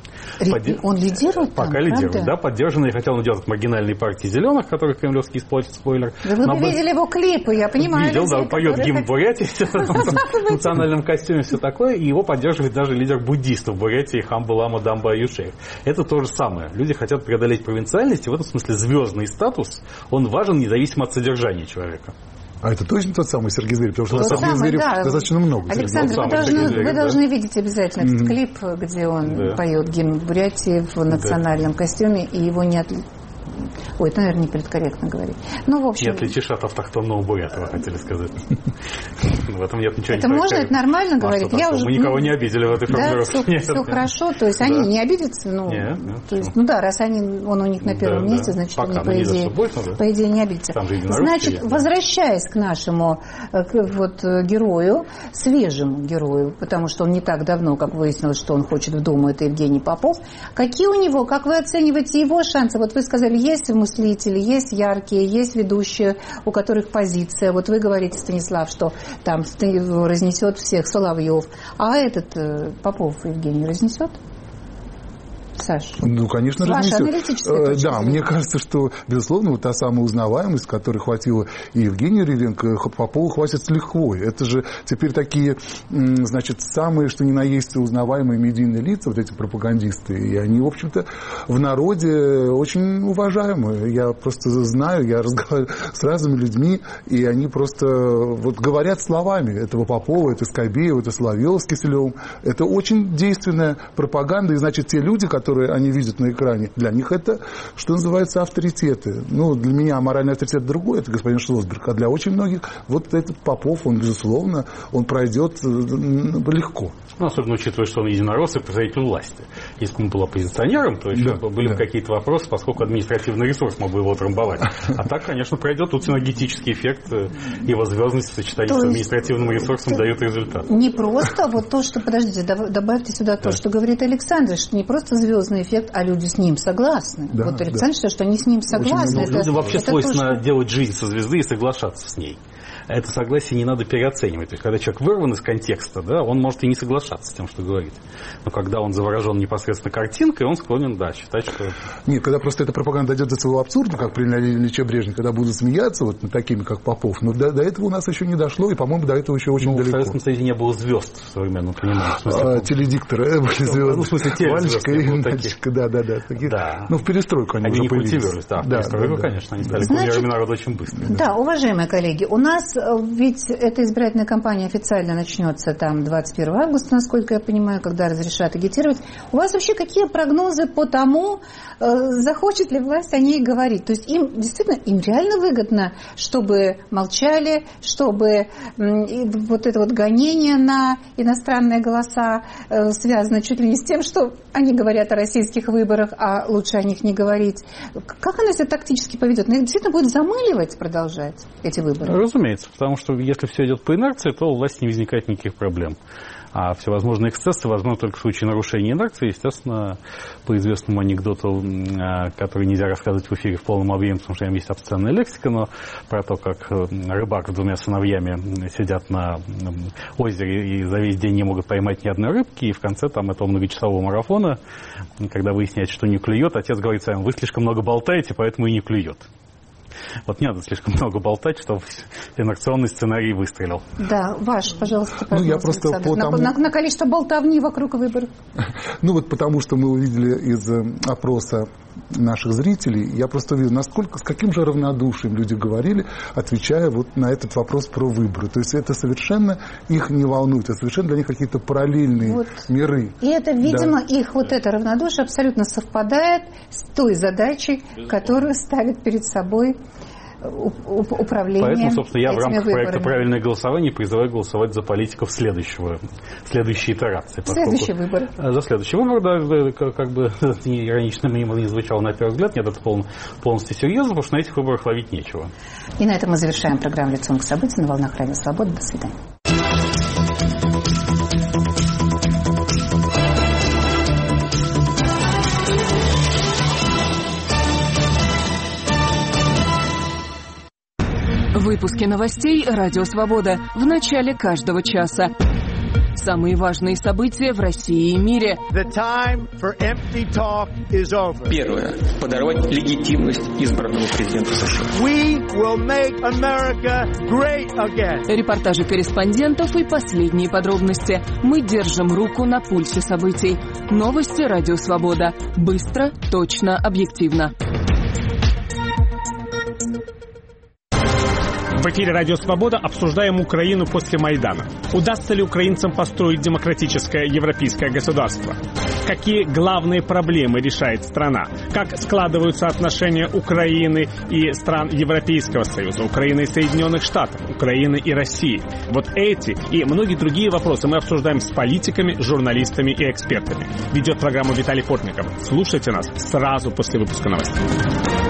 Он лидирует там, пока лидирует, да, поддержанный, хотя он идет от маргинальной партии «Зеленых», которых кремлевский использует, спойлер. Да вы видели его клипы, я понимаю. Видел, да, поет гимн Бурятии в национальном костюме, все такое, и его поддерживает даже лидер буддистов Бурятии Хамбалама Дамба Аюшеев. Это то же самое. Люди хотят преодолеть провинциальность, и в этом смысле звездный статус, он важен независимо от содержания человека. А это точно тот самый Сергей Зверев? Потому что Сергей Зверев достаточно много. Александр, вы должны видеть обязательно этот клип, где он поет гимн Бурятии в национальном костюме, и его не Ой, это, наверное, не политкорректно говорить. Ну, в общем... Не отличишь от автохтонного бурята, вы хотели сказать. В этом нет ничего. Это можно, это нормально говорить? Мы никого не обидели в этой формулировке. Да, все хорошо, то есть они не обидятся? Ну да, раз он у них на первом месте, значит, они, по идее, не обидятся. Значит, возвращаясь к нашему герою, свежему герою, потому что он не так давно, как выяснилось, что он хочет в Думу, это Евгений Попов. Какие у него, как вы оцениваете его шансы? Вот вы сказали, есть мыслители, есть яркие, есть ведущие, у которых позиция. Вот вы говорите, Станислав, что там разнесет всех Соловьев. А этот Попов Евгений разнесет? Саш? Ну, конечно, разнесет. Да, мне кажется, что, безусловно, вот та самая узнаваемость, которой хватило и Евгению Ревенко, Попову хватит с лихвой. Это же теперь такие, значит, самые, что ни на есть, узнаваемые медийные лица, вот эти пропагандисты. И они, в общем-то, в народе очень уважаемые. Я просто знаю, я разговариваю с разными людьми, и они просто вот говорят словами этого Попова, это Скобеева, это Соловьева с Киселевым. Это очень действенная пропаганда, и, значит, те люди, которые они видят на экране, для них это, что называется, авторитеты. Ну, для меня моральный авторитет другой, это господин Шлосберг, а для очень многих вот этот Попов, он, безусловно, он пройдет легко. Ну, особенно учитывая, что он единорос и представитель власти. Если бы он был оппозиционером, то еще были бы какие-то вопросы, поскольку административный ресурс мог бы его трамбовать. А так, конечно, пройдет тут синергетический эффект, его звездность в сочетании с административным ресурсом дает результат. Не просто вот то, что, подождите, добавьте сюда то, что говорит Александр, что не просто звездный эффект, а люди с ним согласны. Да, вот Александр считает, что они с ним согласны. Людям вообще свойственно делать жизнь со звезды и соглашаться с ней. Это согласие не надо переоценивать. То есть, когда человек вырван из контекста, да, он может и не соглашаться с тем, что говорит. Но когда он заворожен непосредственно картинкой, он склонен, да, считать, что... Нет, когда просто эта пропаганда дойдет до своего абсурда, как при Леониде Ильиче Брежневе, когда будут смеяться вот над такими, как Попов, но до этого у нас еще не дошло, и, по-моему, до этого еще очень далеко. В Советском Союзе не было звезд в современном понимании. Теледикторы были звезды. Ну, в смысле, Валечка и Надечка, да. Ну, в перестройку они уже не культивировались, да, в перестройку, конечно, они стали кумирами народа очень быстро. Да, уважаемые коллеги, у нас ведь эта избирательная кампания официально начнется там 21 августа, насколько я понимаю, когда разрешат агитировать. У вас вообще какие прогнозы по тому, захочет ли власть о ней говорить? То есть им действительно, им реально выгодно, чтобы молчали, чтобы вот это вот гонение на иностранные голоса связано чуть ли не с тем, что они говорят о российских выборах, а лучше о них не говорить. Как она себя тактически поведет? Она их действительно будет замыливать, продолжать эти выборы? Разумеется, потому что если все идет по инерции, то у власти не возникает никаких проблем. А всевозможные эксцессы возможны только в случае нарушения инерции. Естественно, по известному анекдоту, который нельзя рассказывать в эфире в полном объеме, потому что там есть обсценная лексика, но про то, как рыбак с 2 сыновьями сидят на озере и за весь день не могут поймать ни одной рыбки, и в конце там этого многочасового марафона, когда выясняется, что не клюет, отец говорит своим: вы слишком много болтаете, поэтому и не клюет. Вот не надо слишком много болтать, чтобы инерционный сценарий выстрелил. Да, пожалуйста, я просто на количество болтовни вокруг выборов. Вот потому что мы увидели из опроса наших зрителей, я просто увидел, с каким же равнодушием люди говорили, отвечая вот на этот вопрос про выборы. То есть это совершенно их не волнует, это совершенно для них какие-то параллельные миры. И это, видимо, их вот это равнодушие абсолютно совпадает с той задачей, которую ставит перед собой управление. Поэтому, собственно, я в рамках выборами. проекта «Правильное голосование» призываю голосовать за политиков следующей итерации. Следующий выбор. За следующий выбор, да, как бы иронично не звучало на первый взгляд, нет, это полностью серьезно, потому что на этих выборах ловить нечего. И на этом мы завершаем программу «Лицом к событию» на волнах Радио Свобода. До свидания. Выпуски новостей «Радио Свобода» в начале каждого часа. Самые важные события в России и мире. Первое. Подорвать легитимность избранного президента США. Репортажи корреспондентов и последние подробности. Мы держим руку на пульсе событий. Новости «Радио Свобода». Быстро, точно, объективно. В эфире «Радио Свобода» обсуждаем Украину после Майдана. Удастся ли украинцам построить демократическое европейское государство? Какие главные проблемы решает страна? Как складываются отношения Украины и стран Европейского Союза, Украины и Соединенных Штатов, Украины и России? Вот эти и многие другие вопросы мы обсуждаем с политиками, журналистами и экспертами. Ведет программу Виталий Портников. Слушайте нас сразу после выпуска новостей.